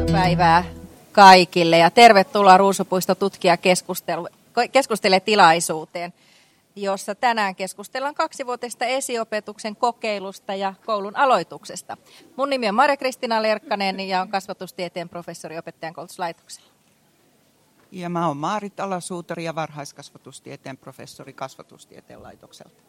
iltapäivää kaikille ja tervetuloa Ruusupuisto tutkija keskustelee tilaisuuteen, jossa tänään keskustellaan 2-vuotisesta esiopetuksen kokeilusta ja koulun aloituksesta. Mun nimi on Marja-Kristiina Lerkkanen ja olen kasvatustieteen professori opettajankoulutuslaitoksella. Ja mä oon Maarit Alasuutari ja varhaiskasvatustieteen professori kasvatustieteen laitokselta.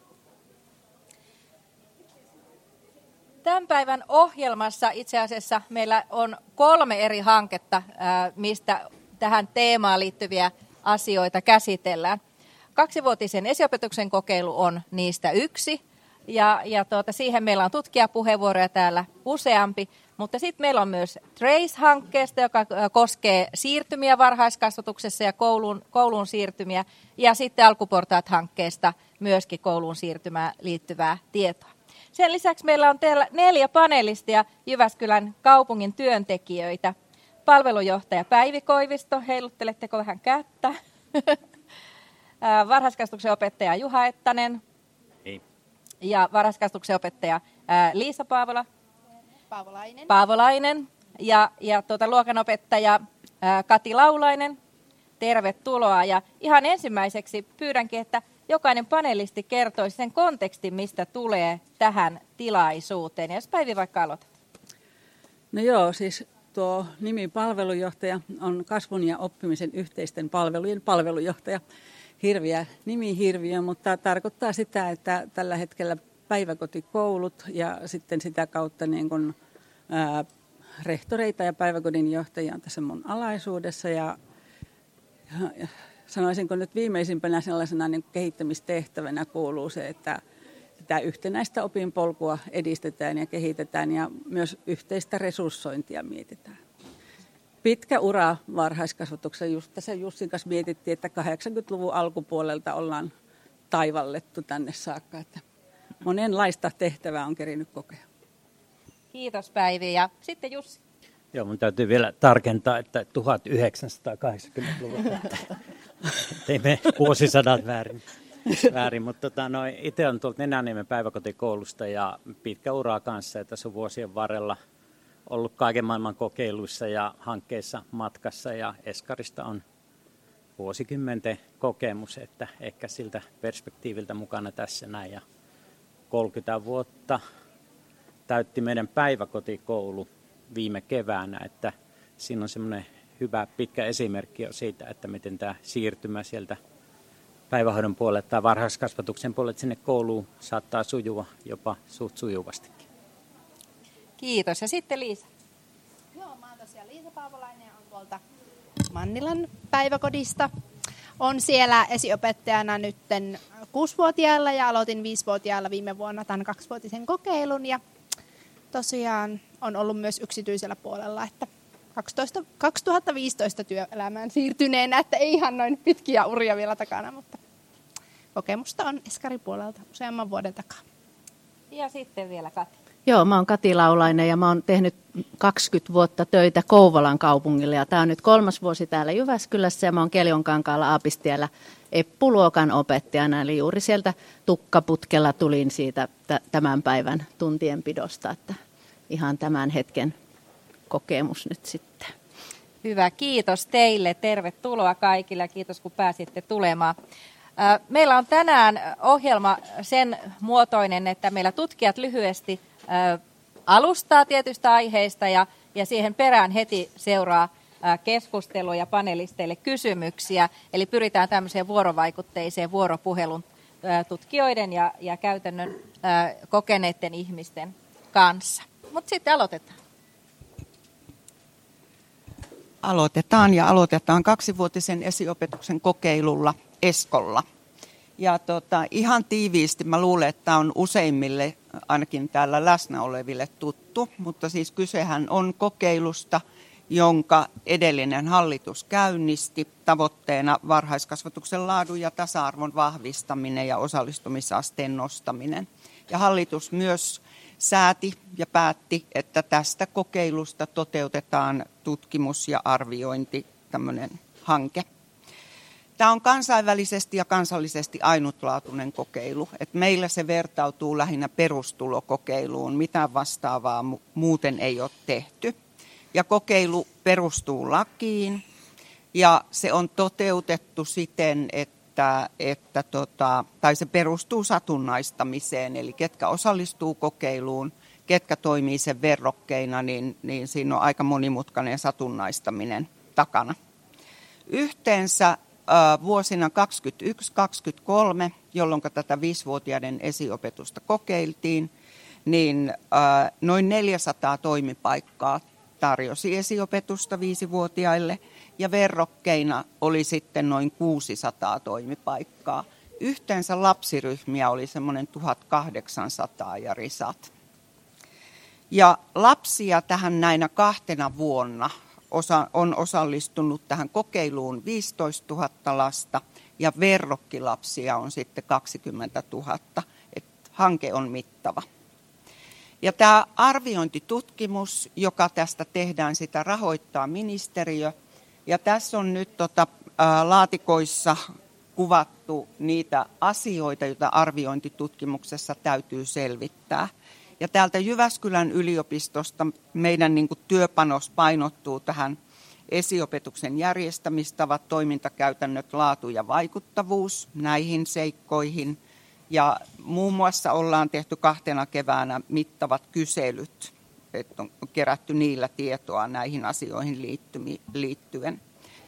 Tämän päivän ohjelmassa itse asiassa meillä on 3 eri hanketta, mistä tähän teemaan liittyviä asioita käsitellään. 2-vuotisen esiopetuksen kokeilu on niistä yksi ja siihen meillä on tutkijapuheenvuoroja täällä useampi, mutta sitten meillä on myös Trace-hankkeesta, joka koskee siirtymiä varhaiskasvatuksessa ja kouluun siirtymiä ja sitten Alkuportaat-hankkeesta myöskin kouluun siirtymään liittyvää tietoa. Sen lisäksi meillä on täällä 4 panelistia Jyväskylän kaupungin työntekijöitä. Palvelujohtaja Päivi Koivisto, heilutteletteko vähän kättä? Varhaiskasvatuksen opettaja Juha Ettanen. Ei. Ja varhaiskasvatuksen opettaja Liisa Paavolainen. Ja luokanopettaja Kati Laulainen. Tervetuloa. Ja ihan ensimmäiseksi pyydänkin, että jokainen panelisti kertoisi sen kontekstin, mistä tulee tähän tilaisuuteen. Ja jos Päivi vaikka aloitat. No joo, siis tuo nimi palvelujohtaja on kasvun ja oppimisen yhteisten palvelujen palvelujohtaja. Nimi-hirviö, mutta tarkoittaa sitä, että tällä hetkellä päiväkotikoulut ja sitten sitä kautta niin kuin, rehtoreita ja päiväkodin johtajia on tässä mun alaisuudessa ja sanoisinko nyt viimeisimpänä sellaisena niin kehittämistehtävänä kuuluu se, että sitä yhtenäistä opinpolkua edistetään ja kehitetään ja myös yhteistä resurssointia mietitään. Pitkä ura varhaiskasvatuksessa. Just tässä Jussin kanssa mietittiin, että 80-luvun alkupuolelta ollaan taivallettu tänne saakka. Että monenlaista tehtävää on kerinyt kokea. Kiitos Päivi. Ja sitten Jussi. Joo, mun täytyy vielä tarkentaa, että 1980-luvulla teimme vuosisadat väärin. Mutta itse olen tuolta Nenäniemen päiväkotikoulusta ja pitkä uraa kanssa. Ja tässä on vuosien varrella ollut kaiken maailman kokeiluissa ja hankkeissa matkassa ja Eskarista on vuosikymmenten kokemus, että ehkä siltä perspektiiviltä mukana tässä näin. Ja 30 vuotta täytti meidän päiväkotikoulu viime keväänä, että siinä on semmoinen hyvä pitkä esimerkki siitä, että miten tämä siirtymä sieltä päivähoidon puolelle tai varhaiskasvatuksen puolelle sinne kouluun saattaa sujua jopa suht sujuvastikin. Kiitos. Ja sitten Liisa. Joo, mä oon tosiaan Liisa Paavolainen ja on tuolta Mannilan päiväkodista. On siellä esiopettajana nytten 6-vuotiailla ja aloitin 5-vuotiailla viime vuonna tämän 2-vuotisen kokeilun. Ja tosiaan on ollut myös yksityisellä puolella, että 2015 työelämään siirtyneenä, että ei ihan noin pitkiä uria vielä takana, mutta kokemusta on Eskari-puolelta useamman vuoden takaa. Ja sitten vielä Kati. Joo, mä oon Kati Laulainen ja mä oon tehnyt 20 vuotta töitä Kouvolan kaupungille ja tää on nyt 3. vuosi täällä Jyväskylässä ja mä oon Keljonkankaalla Aapistiellä Eppuluokan opettajana, eli juuri sieltä tukkaputkella tulin siitä tämän päivän tuntienpidosta, että ihan tämän hetken kokemus nyt sitten. Hyvä, kiitos teille, tervetuloa kaikille ja kiitos kun pääsitte tulemaan. Meillä on tänään ohjelma sen muotoinen, että meillä tutkijat lyhyesti alustaa tietystä aiheesta ja siihen perään heti seuraa keskustelua ja panelisteille kysymyksiä. Eli pyritään tämmöiseen vuorovaikutteiseen vuoropuhelun tutkijoiden ja käytännön kokeneiden ihmisten kanssa. Mutta sitten aloitetaan. Aloitetaan 2-vuotisen esiopetuksen kokeilulla Eskolla. Ja ihan tiiviisti mä luulen, että tämä on useimmille, ainakin täällä läsnä oleville tuttu, mutta siis kysehän on kokeilusta, jonka edellinen hallitus käynnisti tavoitteena varhaiskasvatuksen laadun ja tasa-arvon vahvistaminen ja osallistumisasteen nostaminen. Ja hallitus myös sääti ja päätti, että tästä kokeilusta toteutetaan tutkimus- ja arviointi, tämmöinen hanke. Tämä on kansainvälisesti ja kansallisesti ainutlaatuinen kokeilu. Et meillä se vertautuu lähinnä perustulokokeiluun, mitään vastaavaa muuten ei ole tehty. Ja kokeilu perustuu lakiin ja se on toteutettu siten, tai se perustuu satunnaistamiseen, eli ketkä osallistuu kokeiluun, ketkä toimii sen verrokkeina, niin siinä on aika monimutkainen satunnaistaminen takana. Yhteensä vuosina 2021-2023, jolloin tätä 5-vuotiaiden esiopetusta kokeiltiin, niin noin 400 toimipaikkaa tarjosi esiopetusta 5-vuotiaille ja verrokkeina oli sitten noin 600 toimipaikkaa. Yhteensä lapsiryhmiä oli semmoinen 1800 ja risat. Ja lapsia tähän näinä 2 vuonna on osallistunut tähän kokeiluun 15 000 lasta ja verrokkilapsia on sitten 20 000. Hanke on mittava. Ja tämä arviointitutkimus, joka tästä tehdään, sitä rahoittaa ministeriö. Ja tässä on nyt laatikoissa kuvattu niitä asioita, joita arviointitutkimuksessa täytyy selvittää. Ja täältä Jyväskylän yliopistosta meidän työpanos painottuu tähän esiopetuksen järjestämistavat, toimintakäytännöt, laatu ja vaikuttavuus näihin seikkoihin. Ja muun muassa ollaan tehty 2 keväänä mittavat kyselyt, että on kerätty niillä tietoa näihin asioihin liittyen.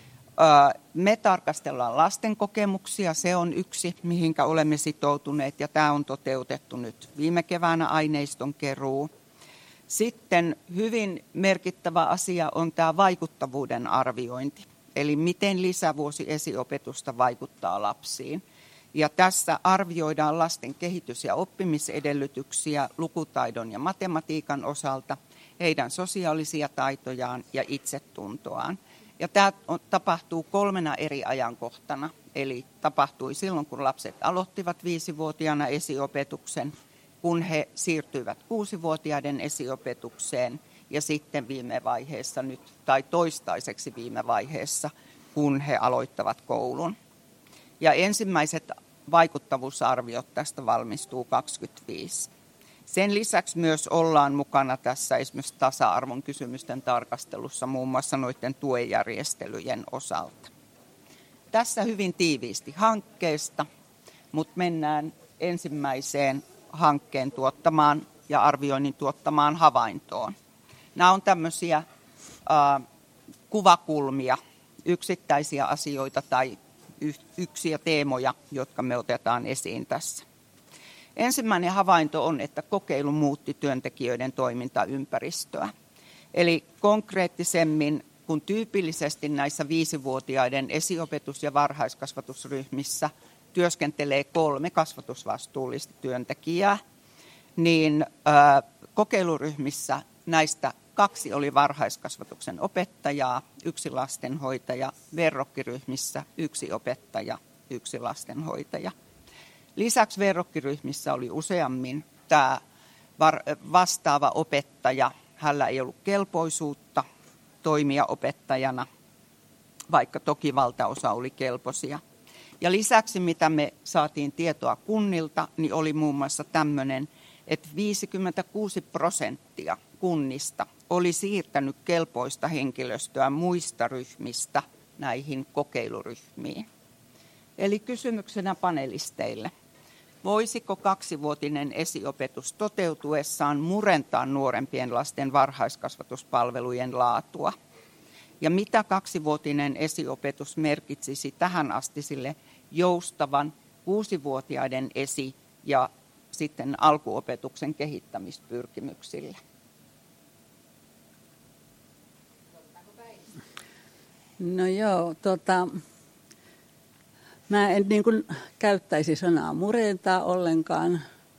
Me tarkastellaan lasten kokemuksia, se on yksi, mihinkä olemme sitoutuneet, ja tämä on toteutettu nyt viime keväänä aineiston keruu. Sitten hyvin merkittävä asia on tämä vaikuttavuuden arviointi, eli miten lisävuosi esiopetusta vaikuttaa lapsiin. Ja tässä arvioidaan lasten kehitys- ja oppimisedellytyksiä lukutaidon ja matematiikan osalta, heidän sosiaalisia taitojaan ja itsetuntoaan. Ja tämä tapahtuu 3 eri ajankohtana, eli tapahtui silloin, kun lapset aloittivat 5-vuotiaana esiopetuksen, kun he siirtyivät 6-vuotiaiden esiopetukseen ja sitten viime vaiheessa nyt, tai toistaiseksi viime vaiheessa, kun he aloittavat koulun. Ja ensimmäiset vaikuttavuusarviot tästä valmistuu 25. Sen lisäksi myös ollaan mukana tässä esimerkiksi tasa-arvon kysymysten tarkastelussa muun muassa noiden tuejärjestelyjen osalta. Tässä hyvin tiiviisti hankkeesta, mutta mennään ensimmäiseen hankkeen tuottamaan ja arvioinnin tuottamaan havaintoon. Nämä on tämmöisiä kuvakulmia, yksittäisiä asioita tai yksiä teemoja, jotka me otetaan esiin tässä. Ensimmäinen havainto on, että kokeilu muutti työntekijöiden toimintaympäristöä. Eli konkreettisemmin, kun tyypillisesti näissä 5-vuotiaiden esiopetus- ja varhaiskasvatusryhmissä työskentelee 3 kasvatusvastuullista työntekijää, niin kokeiluryhmissä näistä 2 oli varhaiskasvatuksen opettajaa, 1 lastenhoitaja, verrokkiryhmissä 1 opettaja, 1 lastenhoitaja. Lisäksi verrokkiryhmissä oli useammin tämä vastaava opettaja, hänellä ei ollut kelpoisuutta toimia opettajana, vaikka toki valtaosa oli kelpoisia. Ja lisäksi mitä me saatiin tietoa kunnilta, niin oli muun muassa tämmöinen, että 56% kunnista oli siirtänyt kelpoista henkilöstöä muista ryhmistä näihin kokeiluryhmiin. Eli kysymyksenä panelisteille. Voisiko 2-vuotinen esiopetus toteutuessaan murentaa nuorempien lasten varhaiskasvatuspalvelujen laatua? Ja mitä 2-vuotinen esiopetus merkitsisi tähän astisille joustavan 6-vuotiaiden esi- ja sitten alkuopetuksen kehittämispyrkimyksille? No joo, mä en niin kuin käyttäisi sanaa murentaa ollenkaan.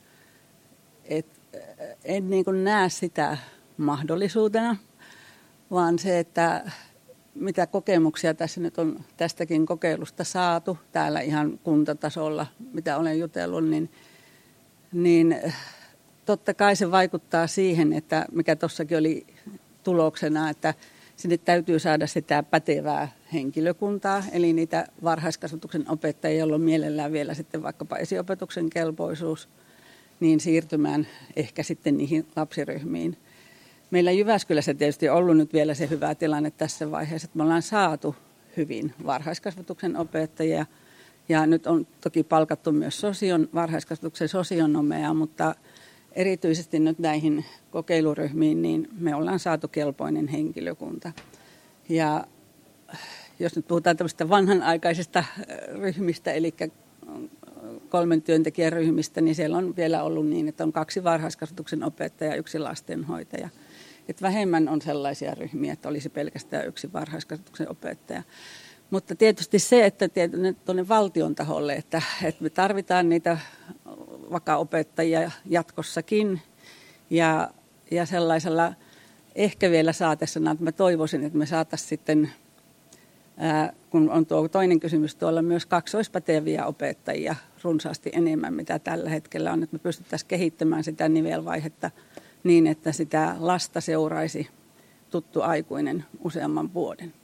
En niin kuin näe sitä mahdollisuutena, vaan se, että mitä kokemuksia tässä nyt on tästäkin kokeilusta saatu, täällä ihan kuntatasolla, mitä olen jutellut, niin totta kai se vaikuttaa siihen, että mikä tuossakin oli tuloksena, että sinne täytyy saada sitä pätevää henkilökuntaa, eli niitä varhaiskasvatuksen opettajia, joilla on mielellään vielä sitten vaikkapa esiopetuksen kelpoisuus, niin siirtymään ehkä sitten niihin lapsiryhmiin. Meillä Jyväskylässä tietysti on ollut nyt vielä se hyvä tilanne tässä vaiheessa, että me ollaan saatu hyvin varhaiskasvatuksen opettajia. Ja nyt on toki palkattu myös varhaiskasvatuksen sosionomeja, mutta erityisesti nyt näihin kokeiluryhmiin niin me ollaan saatu kelpoinen henkilökunta. Ja jos nyt puhutaan tämmöistä vanhanaikaisista ryhmistä, eli 3 työntekijän ryhmistä, niin siellä on vielä ollut niin, että on 2 varhaiskasvatuksen opettajaa ja 1 lastenhoitaja. Et vähemmän on sellaisia ryhmiä, että olisi pelkästään 1 varhaiskasvatuksen opettaja. Mutta tietysti se, että tuonne valtion taholle, että me tarvitaan niitä vaka-opettajia jatkossakin ja sellaisella ehkä vielä saatessana, että mä toivoisin, että me saataisiin sitten, kun on tuo toinen kysymys tuolla, myös kaksoispäteviä opettajia runsaasti enemmän, mitä tällä hetkellä on, että me pystyttäisiin kehittämään sitä nivelvaihetta niin, että sitä lasta seuraisi tuttu aikuinen useamman vuoden.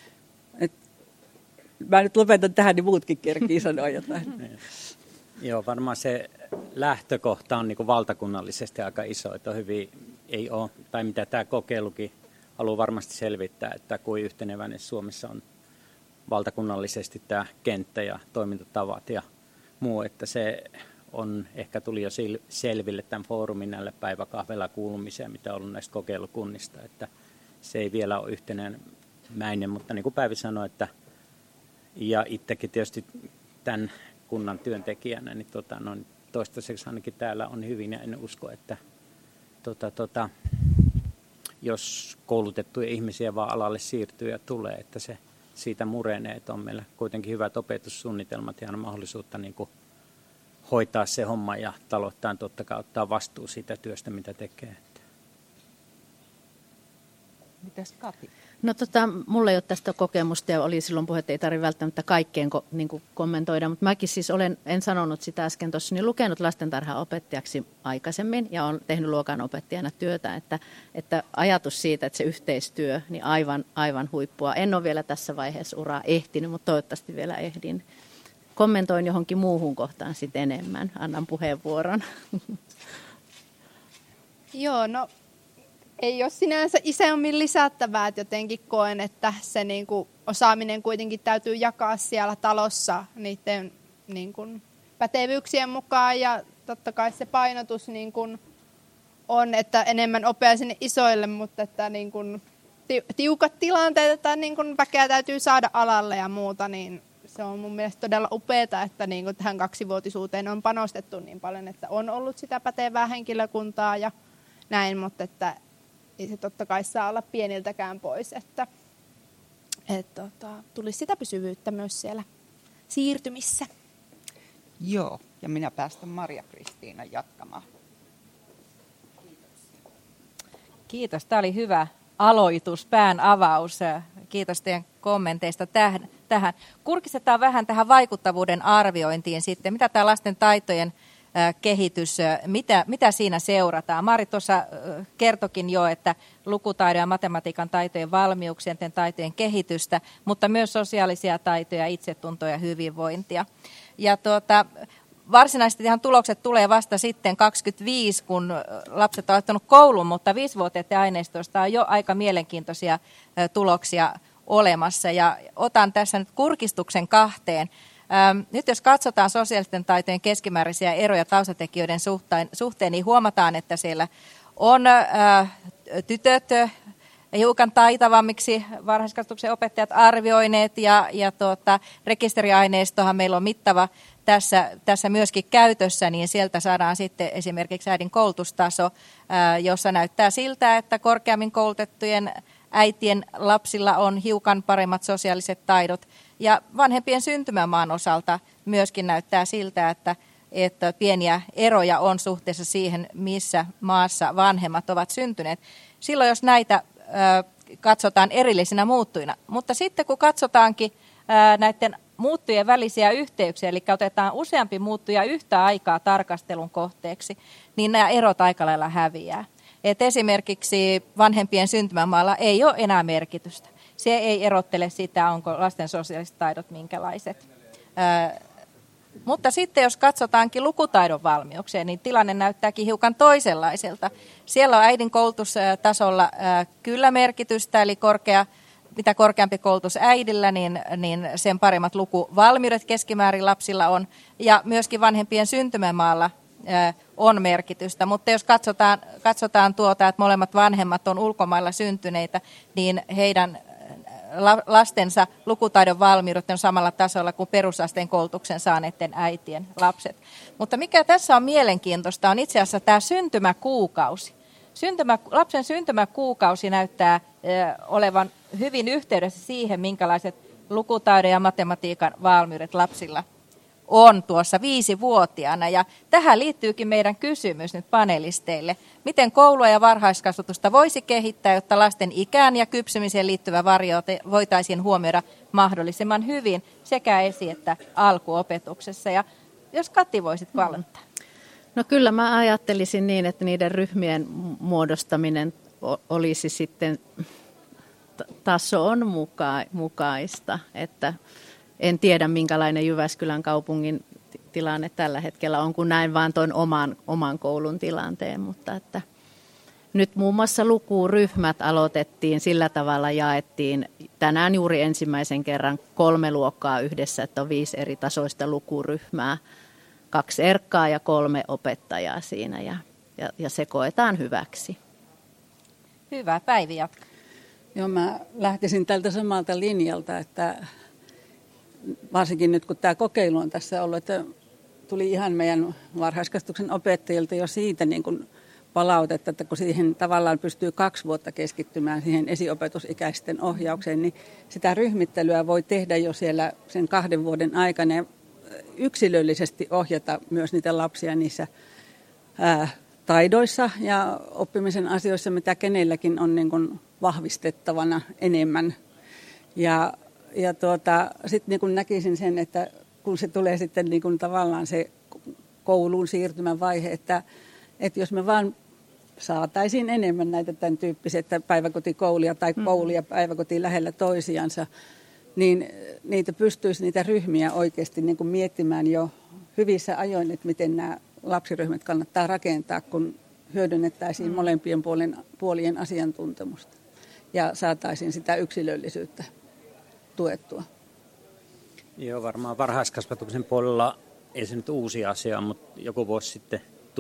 Mä nyt lopetan tähän, niin muutkin kerkii sanoa jotain. Joo, varmaan se lähtökohta on niin kuin valtakunnallisesti aika iso, että on hyvin, ei ole, tai mitä tämä kokeilukin haluaa varmasti selvittää, että kuin yhteneväinen Suomessa on valtakunnallisesti tämä kenttä ja toimintatavat ja muu, että se on, ehkä tuli jo selville tämän foorumin näille päiväkahvella kuulumiseen, mitä on ollut näistä kokeilukunnista, että se ei vielä ole yhtenäinen, mutta niin kuin Päivi sanoi, että ja itsekin tietysti tämän kunnan työntekijänä, niin toistaiseksi ainakin täällä on hyvin ja en usko, että jos koulutettuja ihmisiä vaan alalle siirtyy ja tulee, että se siitä murenee, että on meillä kuitenkin hyvät opetussuunnitelmat ja on mahdollisuutta niin kuin hoitaa se homma ja talouttaan totta kai ottaa vastuu siitä työstä, mitä tekee. Mitäs Kati? No mulla ei ole tästä kokemusta ja oli silloin puhe, että ei tarvitse välttämättä kaikkeen kommentoida, mutta mäkin siis en sanonut sitä äsken tuossa, niin lukenut lastentarhaopettajaksi aikaisemmin ja olen tehnyt luokanopettajana työtä, että ajatus siitä, että se yhteistyö, niin aivan huippua. En ole vielä tässä vaiheessa uraa ehtinyt, mutta toivottavasti vielä ehdin. Kommentoin johonkin muuhun kohtaan sitten enemmän. Annan puheenvuoron. Joo, no ei ole sinänsä isommin lisättävää, että jotenkin koen, että se niinku osaaminen kuitenkin täytyy jakaa siellä talossa niiden niinku pätevyyksien mukaan ja totta kai se painotus niinku on, että enemmän opea sinne isoille, mutta että niinku tiukat tilanteet, että niinku väkeä täytyy saada alalle ja muuta, niin se on mun mielestä todella upeaa, että niinku tähän 2-vuotisuuteen on panostettu niin paljon, että on ollut sitä pätevää henkilökuntaa ja näin, mutta että ei se totta kai saa olla pieniltäkään pois, että tulisi sitä pysyvyyttä myös siellä siirtymissä. Joo, ja minä päästän Maria-Kristiina jatkamaan. Kiitos, tämä oli hyvä aloitus, pään avaus. Kiitos teidän kommenteista tähän. Kurkistetaan vähän tähän vaikuttavuuden arviointiin sitten. Mitä tämä lasten taitojen kehitys, mitä siinä seurataan? Mari tuossa kertokin jo, että lukutaidon ja matematiikan taitojen valmiuksien, taitojen kehitystä, mutta myös sosiaalisia taitoja, itsetuntoa ja hyvinvointia. Ja varsinaisesti ihan tulokset tulee vasta sitten 25, kun lapset ovat aloittaneet koulun, mutta 5-vuotiaiden aineistoista on jo aika mielenkiintoisia tuloksia olemassa. Ja otan tässä nyt kurkistuksen 2. Nyt jos katsotaan sosiaalisten taitojen keskimääräisiä eroja taustatekijöiden suhteen, niin huomataan, että siellä on tytöt hiukan taitavammiksi varhaiskasvatuksen opettajat arvioineet ja rekisteriaineistohan meillä on mittava tässä myöskin käytössä, niin sieltä saadaan sitten esimerkiksi äidin koulutustaso, jossa näyttää siltä, että korkeammin koulutettujen äitien lapsilla on hiukan paremmat sosiaaliset taidot. Ja vanhempien syntymämaan osalta myöskin näyttää siltä, että pieniä eroja on suhteessa siihen, missä maassa vanhemmat ovat syntyneet. Silloin jos näitä katsotaan erillisinä muuttujina. Mutta sitten kun katsotaankin näiden muuttujien välisiä yhteyksiä, eli otetaan useampi muuttuja yhtä aikaa tarkastelun kohteeksi, niin nämä erot aika lailla häviää. Et esimerkiksi vanhempien syntymämaalla ei ole enää merkitystä. Se ei erottele sitä, onko lasten sosiaaliset taidot minkälaiset. Mutta sitten jos katsotaankin lukutaidon valmiuksia, niin tilanne näyttääkin hiukan toisenlaiselta. Siellä on äidin koulutustasolla kyllä merkitystä, eli mitä korkeampi koulutus äidillä, niin sen paremmat lukuvalmiudet keskimäärin lapsilla on. Ja myöskin vanhempien syntymämaalla on merkitystä. Mutta jos katsotaan että molemmat vanhemmat on ulkomailla syntyneitä, niin heidän lastensa lukutaidon valmiudet on samalla tasolla kuin perusasteen koulutuksen saaneiden äitien lapset. Mutta mikä tässä on mielenkiintoista on itse asiassa tämä syntymäkuukausi. Lapsen syntymäkuukausi näyttää olevan hyvin yhteydessä siihen, minkälaiset lukutaidon ja matematiikan valmiudet lapsilla on tuossa 5-vuotiaana. Ja tähän liittyykin meidän kysymys nyt panelisteille. Miten koulua ja varhaiskasvatusta voisi kehittää, jotta lasten ikään ja kypsymiseen liittyvä varioite voitaisiin huomioida mahdollisimman hyvin sekä esi- että alkuopetuksessa. Ja jos Kati voisit aloittaa. No kyllä mä ajattelisin niin, että niiden ryhmien muodostaminen olisi sitten tason mukaista, että en tiedä minkälainen Jyväskylän kaupungin tilanne tällä hetkellä on, kun näin vaan tuon oman koulun tilanteen, mutta että nyt muun muassa lukuryhmät aloitettiin, sillä tavalla jaettiin tänään juuri ensimmäisen kerran 3 luokkaa yhdessä, että on 5 eri tasoista lukuryhmää, 2 erkkaa ja 3 opettajaa siinä ja se koetaan hyväksi. Hyvä, Päivi jatkaa. Joo, mä lähtisin tältä samalta linjalta, että varsinkin nyt kun tämä kokeilu on tässä ollut, että tuli ihan meidän varhaiskasvatuksen opettajilta jo siitä niin kuin palautetta, että kun siihen tavallaan pystyy 2 vuotta keskittymään siihen esiopetusikäisten ohjaukseen, niin sitä ryhmittelyä voi tehdä jo siellä sen 2 vuoden aikana ja yksilöllisesti ohjata myös niitä lapsia niissä taidoissa ja oppimisen asioissa, mitä kenelläkin on niin kuin vahvistettavana enemmän. Ja sitten niin kuin näkisin sen, että kun se tulee sitten niin kuin tavallaan se kouluun siirtymän vaihe, että jos me vaan saataisiin enemmän näitä tämän tyyppisiä, että päiväkotikoulia tai koulia päiväkoti lähellä toisiansa, niin niitä ryhmiä oikeasti niin kuin miettimään jo hyvissä ajoin, että miten nämä lapsiryhmät kannattaa rakentaa, kun hyödynnettäisiin molempien puolien asiantuntemusta ja saataisiin sitä yksilöllisyyttä tuettua. Joo, varmaan varhaiskasvatuksen puolella ei se nyt uusi asia, mutta jokunen vuosi sitten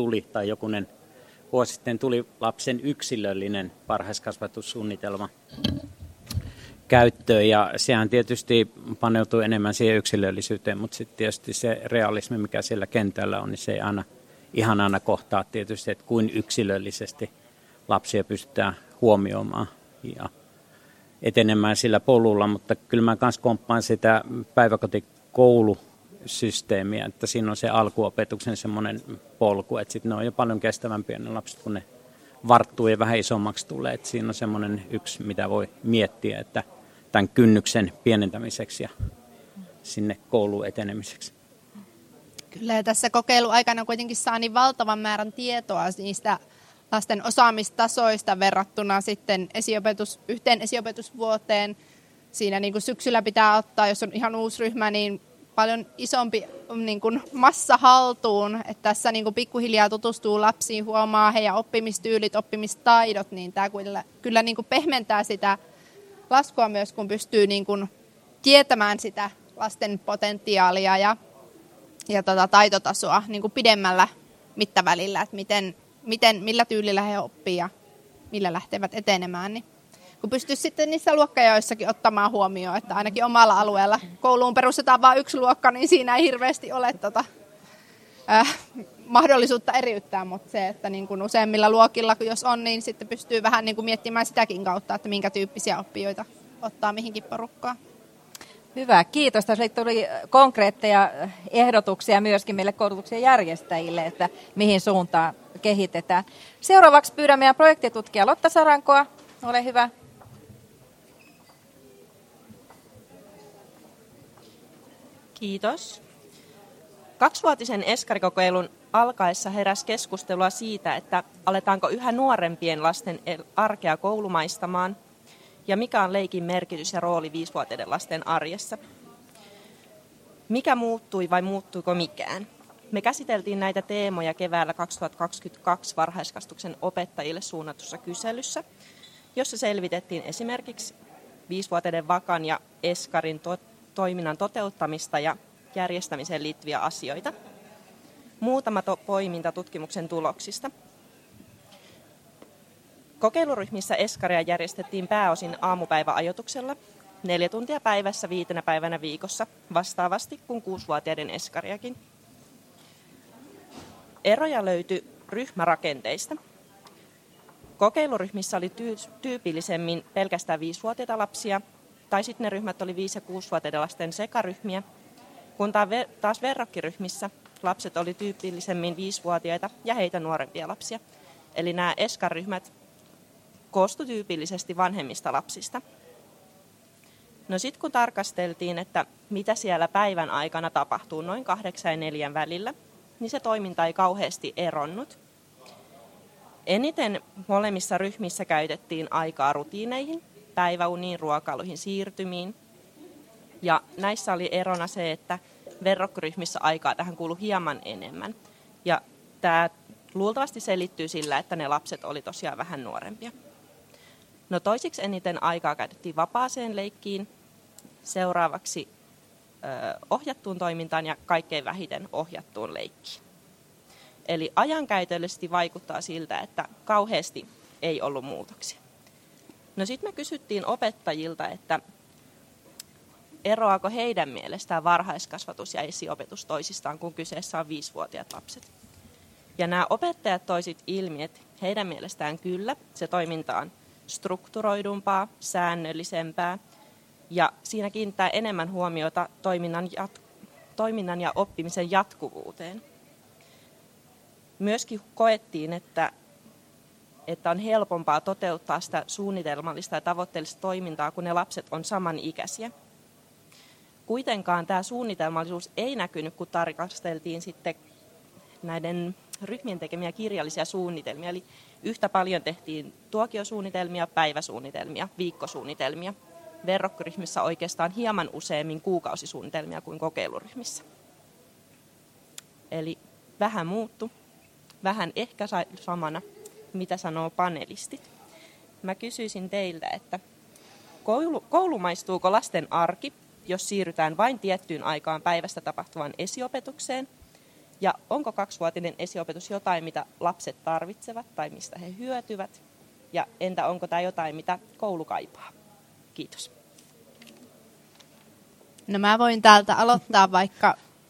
tuli lapsen yksilöllinen varhaiskasvatussuunnitelma käyttöön ja sehän tietysti paneutuu enemmän siihen yksilöllisyyteen, mutta sitten tietysti se realismi, mikä siellä kentällä on, niin se ei ihan aina kohtaa tietysti, että kuin yksilöllisesti lapsia pystytään huomioimaan ja etenemään sillä polulla, mutta kyllä mä myös komppaan sitä päiväkotikoulusysteemiä, että siinä on se alkuopetuksen semmoinen polku, että sitten ne on jo paljon kestävämpiä ne lapset, kun ne varttuu ja vähän isommaksi tulee, että siinä on semmoinen yksi, mitä voi miettiä, että tämän kynnyksen pienentämiseksi ja sinne kouluun etenemiseksi. Kyllä, ja tässä kokeiluaikana kuitenkin saa niin valtavan määrän tietoa niistä lasten osaamistasoista verrattuna sitten yhteen esiopetusvuoteen. Siinä niin kuin syksyllä pitää ottaa, jos on ihan uusi ryhmä, niin paljon isompi niin kuin massa haltuun. Että tässä niin kuin pikkuhiljaa tutustuu lapsiin, huomaa heidän oppimistyylit, oppimistaidot, niin tämä kyllä niin kuin pehmentää sitä laskua myös, kun pystyy niin kuin tietämään sitä lasten potentiaalia ja taitotasoa niin kuin pidemmällä mittavälillä, että millä tyylillä he oppii ja millä lähtevät etenemään. Niin kun pystyisi sitten niissä luokkajaoissakin ottamaan huomioon, että ainakin omalla alueella kouluun perustetaan vain 1 luokka, niin siinä ei hirveästi ole mahdollisuutta eriyttää, mutta se, että niin kuin useimmilla luokilla, jos on, niin sitten pystyy vähän niin kuin miettimään sitäkin kautta, että minkä tyyppisiä oppijoita ottaa mihinkin porukkaan. Hyvä, kiitos. Tässä tuli konkreetteja ehdotuksia myöskin meille koulutuksen järjestäjille, että mihin suuntaan kehitetään. Seuraavaksi pyydän meidän projektitutkija Lotta Sarankoa. Ole hyvä. Kiitos. 2-vuotisen eskarikokeilun alkaessa heräsi keskustelua siitä, että aletaanko yhä nuorempien lasten arkea koulumaistamaan ja mikä on leikin merkitys ja rooli 5-vuotiaiden lasten arjessa. Mikä muuttui vai muuttuiko mikään? Me käsiteltiin näitä teemoja keväällä 2022 varhaiskasvatuksen opettajille suunnatussa kyselyssä, jossa selvitettiin esimerkiksi 5-vuotiaiden vakan ja eskarin toiminnan toteuttamista ja järjestämiseen liittyviä asioita. Muutama poiminta tutkimuksen tuloksista. Kokeiluryhmissä eskaria järjestettiin pääosin aamupäiväajoituksella 4 tuntia päivässä 5 päivänä viikossa, vastaavasti kuin 6-vuotiaiden eskariakin. Eroja löytyi ryhmärakenteista. Kokeiluryhmissä oli tyypillisemmin pelkästään 5-vuotiaita lapsia, tai sitten ne ryhmät oli 5- ja 6-vuotiaiden lasten sekaryhmiä, kun taas verrokkiryhmissä lapset oli tyypillisemmin 5-vuotiaita ja heitä nuorempia lapsia. Eli nämä eskaryhmät koostuivat tyypillisesti vanhemmista lapsista. No sitten kun tarkasteltiin, että mitä siellä päivän aikana tapahtuu noin 8 ja 4 välillä, niin se toiminta ei kauheasti eronnut. Eniten molemmissa ryhmissä käytettiin aikaa rutiineihin, päiväuniin, ruokailuihin, siirtymiin. Ja näissä oli erona se, että verrokkiryhmissä aikaa tähän kuului hieman enemmän. Ja tämä luultavasti selittyy sillä, että ne lapset oli tosiaan vähän nuorempia. No toisiksi eniten aikaa käytettiin vapaaseen leikkiin, seuraavaksi ohjattuun toimintaan ja kaikkein vähiten ohjattuun leikkiin. Eli ajankäytöllisesti vaikuttaa siltä, että kauheasti ei ollut muutoksia. No sitten me kysyttiin opettajilta, että eroako heidän mielestään varhaiskasvatus ja esiopetus toisistaan, kun kyseessä on 5-vuotiaat lapset. Ja nämä opettajat toisit ilmi, että heidän mielestään kyllä, se toiminta on strukturoidumpaa, säännöllisempää ja siinä kiinnittää enemmän huomiota toiminnan ja oppimisen jatkuvuuteen. Myöskin koettiin, että on helpompaa toteuttaa sitä suunnitelmallista ja tavoitteellista toimintaa, kun ne lapset on samanikäisiä. Kuitenkaan tämä suunnitelmallisuus ei näkynyt, kun tarkasteltiin sitten näiden ryhmien tekemiä kirjallisia suunnitelmia. Eli yhtä paljon tehtiin tuokiosuunnitelmia, päiväsuunnitelmia, viikkosuunnitelmia. Verrokkiryhmissä oikeastaan hieman useammin kuukausisuunnitelmia kuin kokeiluryhmissä. Eli vähän muuttu, vähän ehkä samana, mitä sanoo panelistit. Mä kysyisin teiltä, että koulumaistuuko lasten arki, jos siirrytään vain tiettyyn aikaan päivästä tapahtuvaan esiopetukseen? Ja onko 2-vuotinen esiopetus jotain, mitä lapset tarvitsevat tai mistä he hyötyvät? Ja entä onko tämä jotain, mitä koulu kaipaa? Kiitos. No mä voin täältä aloittaa, vaikka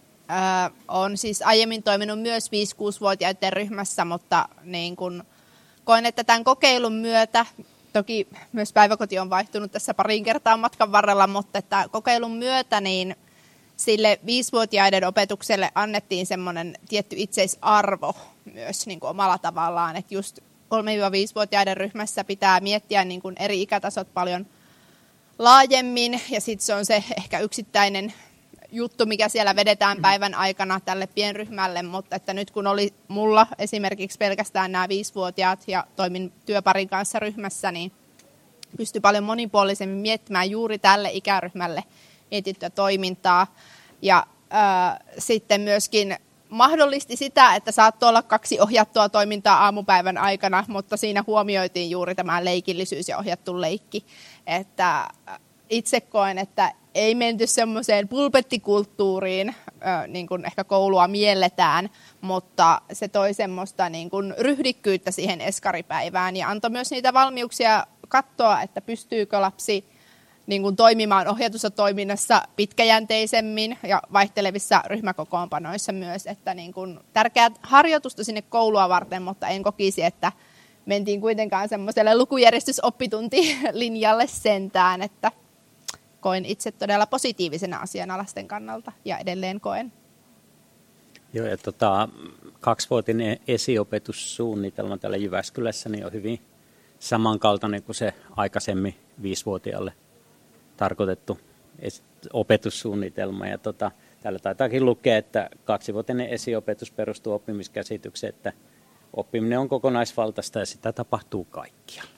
olen siis aiemmin toiminut myös 5-6-vuotiaiden ryhmässä, mutta niin kun koen, että tämän kokeilun myötä, toki myös päiväkoti on vaihtunut tässä pariin kertaa matkan varrella, mutta että kokeilun myötä niin sille 5-vuotiaiden opetukselle annettiin semmoinen tietty itseisarvo myös niin kuin omalla tavallaan, että just 3-5-vuotiaiden ryhmässä pitää miettiä niin kuin eri ikätasot paljon laajemmin ja sitten se on se ehkä yksittäinen juttu, mikä siellä vedetään päivän aikana tälle pienryhmälle, mutta että nyt kun oli mulla esimerkiksi pelkästään nämä 5-vuotiaat ja toimin työparin kanssa ryhmässä, niin pystyi paljon monipuolisemmin miettimään juuri tälle ikäryhmälle mietittyä toimintaa ja sitten myöskin mahdollisti sitä, että saattoi olla 2 ohjattua toimintaa aamupäivän aikana, mutta siinä huomioitiin juuri tämä leikillisyys ja ohjattu leikki, että itse koen, että ei menty semmoiseen pulpettikulttuuriin, niin kuin ehkä koulua mielletään, mutta se toi semmoista niin kuin ryhdikkyyttä siihen eskaripäivään ja antoi myös niitä valmiuksia katsoa, että pystyykö lapsi niin kuin toimimaan ohjatussa toiminnassa pitkäjänteisemmin ja vaihtelevissa ryhmäkokoonpanoissa myös, että niin kuin tärkeää harjoitusta sinne koulua varten, mutta en kokisi, että mentiin kuitenkaan semmoiselle lukujärjestysoppituntilinjalle sentään, että koen itse todella positiivisena asiana lasten kannalta ja edelleen koen. Joo, ja 2-vuotinen esiopetussuunnitelma täällä Jyväskylässä niin on hyvin samankaltainen kuin se aikaisemmin 5-vuotiaalle tarkoitettu opetussuunnitelma. Ja täällä taitaakin lukea, että 2-vuotinen esiopetus perustuu oppimiskäsitykseen, että oppiminen on kokonaisvaltaista ja sitä tapahtuu kaikkialla.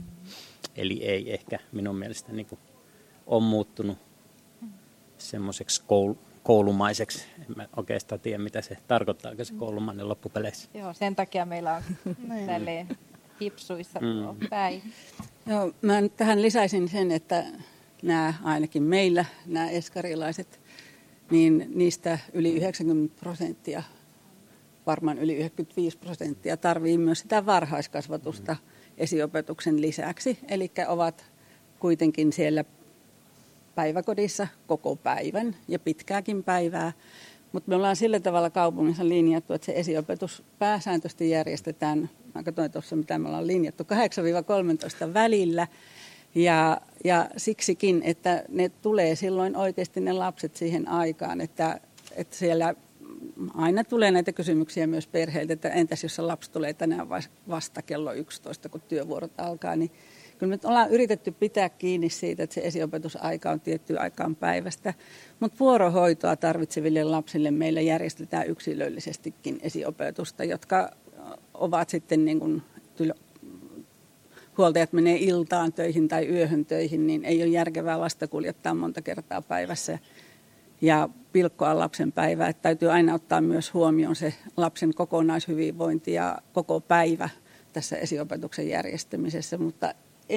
Eli ei ehkä minun mielestä niin kuin on muuttunut semmoiseksi koulumaiseksi. En mä oikeastaan tiedä, mitä se tarkoittaa, se koulumainen loppupeleissä. Joo, sen takia meillä on tälleen hipsuissa päin. Joo, mä tähän lisäisin sen, että nämä ainakin meillä, nämä eskarilaiset, niin niistä yli 90%, varmaan yli 95% tarvii myös sitä varhaiskasvatusta esiopetuksen lisäksi. Eli ovat kuitenkin siellä päiväkodissa koko päivän ja pitkääkin päivää. Mutta me ollaan sillä tavalla kaupungissa linjattu, että se esiopetus pääsääntöisesti järjestetään, mä katsoin tuossa mitä me ollaan linjattu, 8-13 välillä. Ja siksikin, että ne tulee silloin oikeasti ne lapset siihen aikaan, että siellä aina tulee näitä kysymyksiä myös perheiltä, että entäs jos se lapsi tulee tänään vasta kello 11, kun työvuorot alkaa, niin kyllä me ollaan yritetty pitää kiinni siitä, että se esiopetusaika on tiettyä aikaan päivästä, mutta vuorohoitoa tarvitseville lapsille meillä järjestetään yksilöllisestikin esiopetusta, jotka ovat sitten niin kuin huoltajat menee iltaan töihin tai yöhön töihin, niin ei ole järkevää lasta kuljettaa monta kertaa päivässä ja pilkkoa lapsen päivää. Että täytyy aina ottaa myös huomioon se lapsen kokonaishyvinvointi ja koko päivä tässä esiopetuksen järjestämisessä, mutta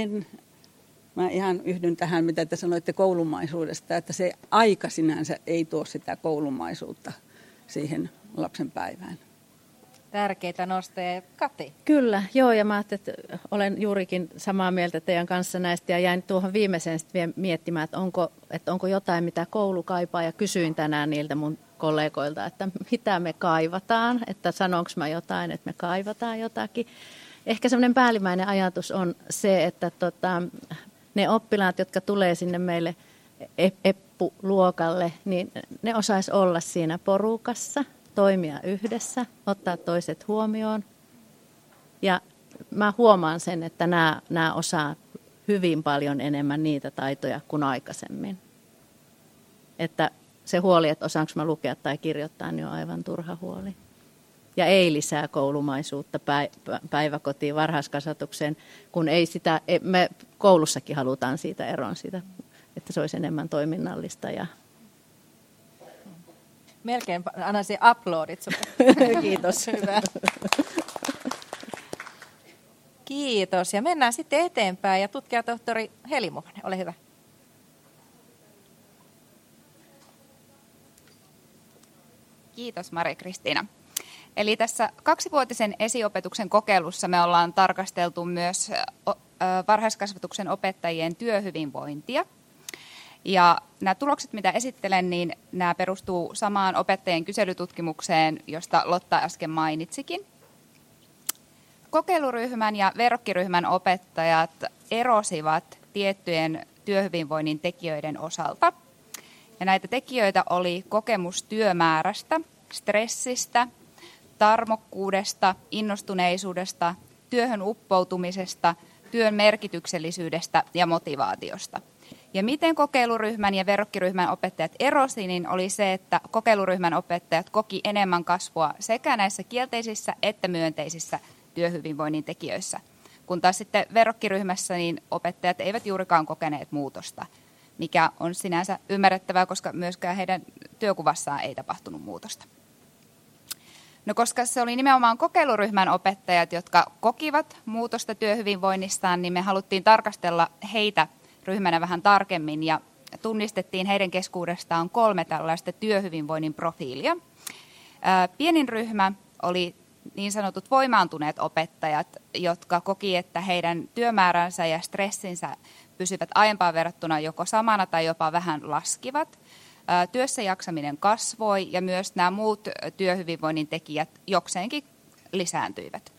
mä ihan yhdyn tähän, mitä te sanoitte koulumaisuudesta, että se aika sinänsä ei tuo sitä koulumaisuutta siihen lapsen päivään. Tärkeitä nosteja. Kati? Kyllä, joo, ja mä ajattelin, että olen juurikin samaa mieltä teidän kanssa näistä, ja jäin tuohon viimeiseen vielä miettimään, että onko jotain, mitä koulu kaipaa, ja kysyin tänään niiltä mun kollegoilta, että mitä me kaivataan, että sanonko mä jotain, että me kaivataan jotakin. Ehkä semmoinen päällimmäinen ajatus on se, että ne oppilaat, jotka tulee sinne meille EPPU-luokalle, niin ne osais olla siinä porukassa, toimia yhdessä, ottaa toiset huomioon. Ja mä huomaan sen, että nämä osaa hyvin paljon enemmän niitä taitoja kuin aikaisemmin. Että se huoli, että osaanko mä lukea tai kirjoittaa, niin on aivan turha huoli. Ja ei lisää koulumaisuutta päiväkotiin, varhaiskasvatukseen, kun ei sitä, me koulussakin halutaan siitä eroon siitä, että se olisi enemmän toiminnallista. Ja melkein annan se uploadit sulle. Kiitos. Hyvä. Kiitos. Ja mennään sitten eteenpäin. Ja tutkijatohtori Heli Muhonen, ole hyvä. Kiitos Mari-Kristiina. Eli tässä 2-vuotisen esiopetuksen kokeilussa me ollaan tarkasteltu myös varhaiskasvatuksen opettajien työhyvinvointia. Ja nämä tulokset, mitä esittelen, niin nämä perustuu samaan opettajien kyselytutkimukseen, josta Lotta äsken mainitsikin. Kokeiluryhmän ja verrokkiryhmän opettajat erosivat tiettyjen työhyvinvoinnin tekijöiden osalta. Ja näitä tekijöitä oli kokemus työmäärästä, stressistä, tarmokkuudesta, innostuneisuudesta, työhön uppoutumisesta, työn merkityksellisyydestä ja motivaatiosta. Ja miten kokeiluryhmän ja verrokkiryhmän opettajat erosi, niin oli se, että kokeiluryhmän opettajat koki enemmän kasvua sekä näissä kielteisissä että myönteisissä työhyvinvoinnin tekijöissä. Kun taas sitten verrokkiryhmässä niin opettajat eivät juurikaan kokeneet muutosta, mikä on sinänsä ymmärrettävää, koska myöskään heidän työkuvassaan ei tapahtunut muutosta. No koska se oli nimenomaan kokeiluryhmän opettajat, jotka kokivat muutosta työhyvinvoinnistaan, niin me haluttiin tarkastella heitä ryhmänä vähän tarkemmin ja tunnistettiin heidän keskuudestaan 3 tällaista työhyvinvoinnin profiilia. Pienin ryhmä oli niin sanotut voimaantuneet opettajat, jotka koki, että heidän työmääränsä ja stressinsä pysyvät aiempaan verrattuna joko samana tai jopa vähän laskivat. Työssä jaksaminen kasvoi ja myös nämä muut työhyvinvoinnin tekijät jokseenkin lisääntyivät,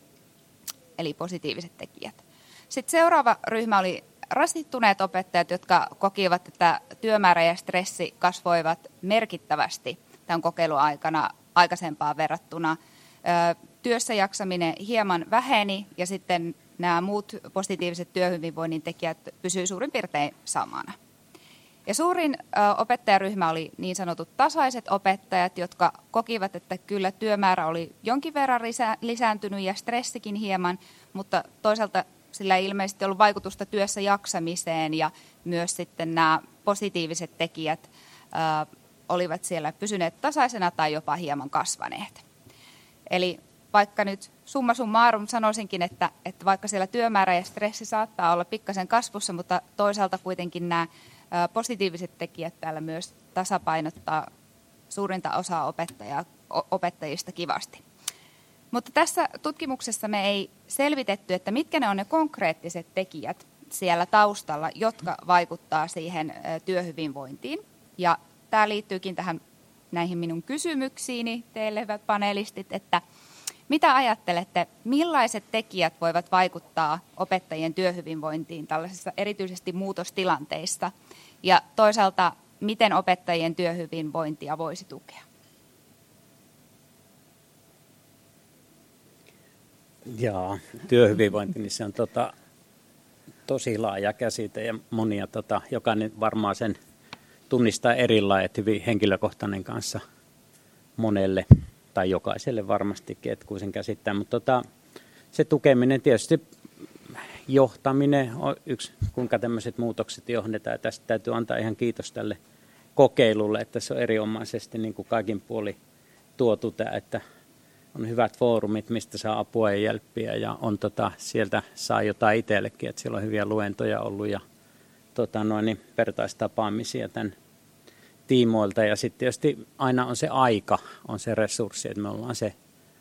eli positiiviset tekijät. Sitten seuraava ryhmä oli rasittuneet opettajat, jotka kokivat, että työmäärä ja stressi kasvoivat merkittävästi tämän kokeilun aikana aikaisempaan verrattuna. Työssä jaksaminen hieman väheni ja sitten nämä muut positiiviset työhyvinvoinnin tekijät pysyivät suurin piirtein samana. Ja suurin opettajaryhmä oli niin sanotut tasaiset opettajat, jotka kokivat, että kyllä työmäärä oli jonkin verran lisääntynyt ja stressikin hieman, mutta toisaalta sillä ei ilmeisesti ollut vaikutusta työssä jaksamiseen ja myös sitten nämä positiiviset tekijät olivat siellä pysyneet tasaisena tai jopa hieman kasvaneet. Eli vaikka nyt summa summarum sanoisinkin, että vaikka siellä työmäärä ja stressi saattaa olla pikkasen kasvussa, mutta toisaalta kuitenkin nämä positiiviset tekijät täällä myös tasapainottaa suurinta osaa opettajista kivasti. Mutta tässä tutkimuksessa me ei selvitetty, että mitkä ne on ne konkreettiset tekijät siellä taustalla, jotka vaikuttaa siihen työhyvinvointiin. Ja tämä liittyykin näihin minun kysymyksiini teille, hyvät panelistit, että mitä ajattelette, millaiset tekijät voivat vaikuttaa opettajien työhyvinvointiin tällaisissa erityisesti muutostilanteissa? Ja toisaalta, miten opettajien työhyvinvointia voisi tukea? Jaa, työhyvinvointi, niin se on tosi laaja käsite ja monia, jokainen varmaan sen tunnistaa erilainen, että hyvin henkilökohtainen kanssa monelle tai jokaiselle varmastikin, että kun sen käsittää. Mutta se tukeminen, tietysti johtaminen on yksi, kuinka tämmöiset muutokset johdetaan. Tästä täytyy antaa ihan kiitos tälle kokeilulle, että se on erinomaisesti niin kuin kaikin puolin tuotu tämä, että on hyvät foorumit, mistä saa apua ja jälppiä ja on sieltä saa jotain itsellekin, että siellä on hyviä luentoja ollut ja vertaistapaamisia tämän tiimoilta. Ja sitten tietysti aina on se aika, on se resurssi, että me ollaan se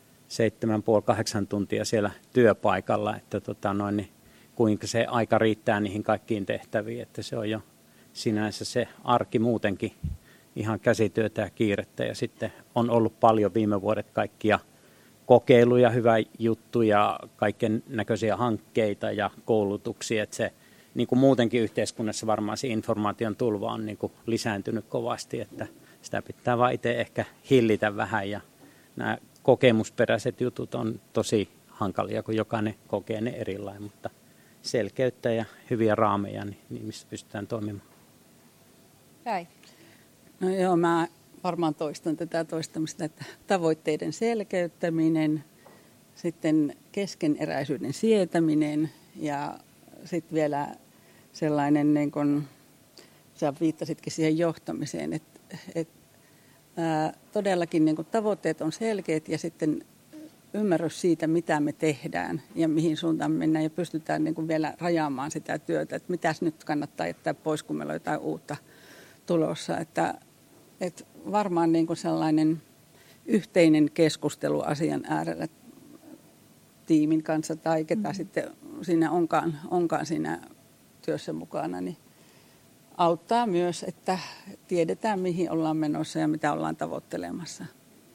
7,5-8 tuntia siellä työpaikalla, että kuinka se aika riittää niihin kaikkiin tehtäviin, että se on jo sinänsä se arki muutenkin ihan käsityötä ja kiirettä. Ja sitten on ollut paljon viime vuodet kaikkia kokeiluja, hyvä juttuja, kaiken näköisiä hankkeita ja koulutuksia, että se niin kuin muutenkin yhteiskunnassa varmaan se informaation tulva on niin kuin lisääntynyt kovasti, että sitä pitää vaan itse ehkä hillitä vähän ja nämä kokemusperäiset jutut on tosi hankalia, kun jokainen kokee ne erilainen, mutta selkeyttä ja hyviä raameja, niin missä pystytään toimimaan. Päi. No joo, mä varmaan toistan tätä toistamista, että tavoitteiden selkeyttäminen, sitten keskeneräisyyden sietäminen ja sitten vielä sellainen, niin kuin sä viittasitkin siihen johtamiseen, että todellakin niin kuin tavoitteet on selkeät ja sitten ymmärrys siitä, mitä me tehdään ja mihin suuntaan mennään ja pystytään niin kuin vielä rajaamaan sitä työtä, että mitäs nyt kannattaa jättää pois, kun meillä on jotain uutta tulossa, että varmaan niin kuin sellainen yhteinen keskustelu asian äärellä tiimin kanssa tai ketä sitten siinä onkaan siinä työssä mukana, niin auttaa myös, että tiedetään mihin ollaan menossa ja mitä ollaan tavoittelemassa.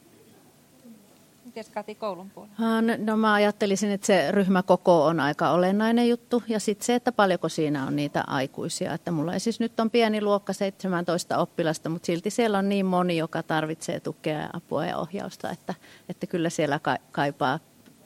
Mites Kati koulun puolella? No mä ajattelisin, että se ryhmäkoko on aika olennainen juttu ja sitten se, että paljonko siinä on niitä aikuisia. Että mulla ei siis nyt on pieni luokka 17 oppilasta, mutta silti siellä on niin moni, joka tarvitsee tukea ja apua ja ohjausta, että kyllä siellä kaipaa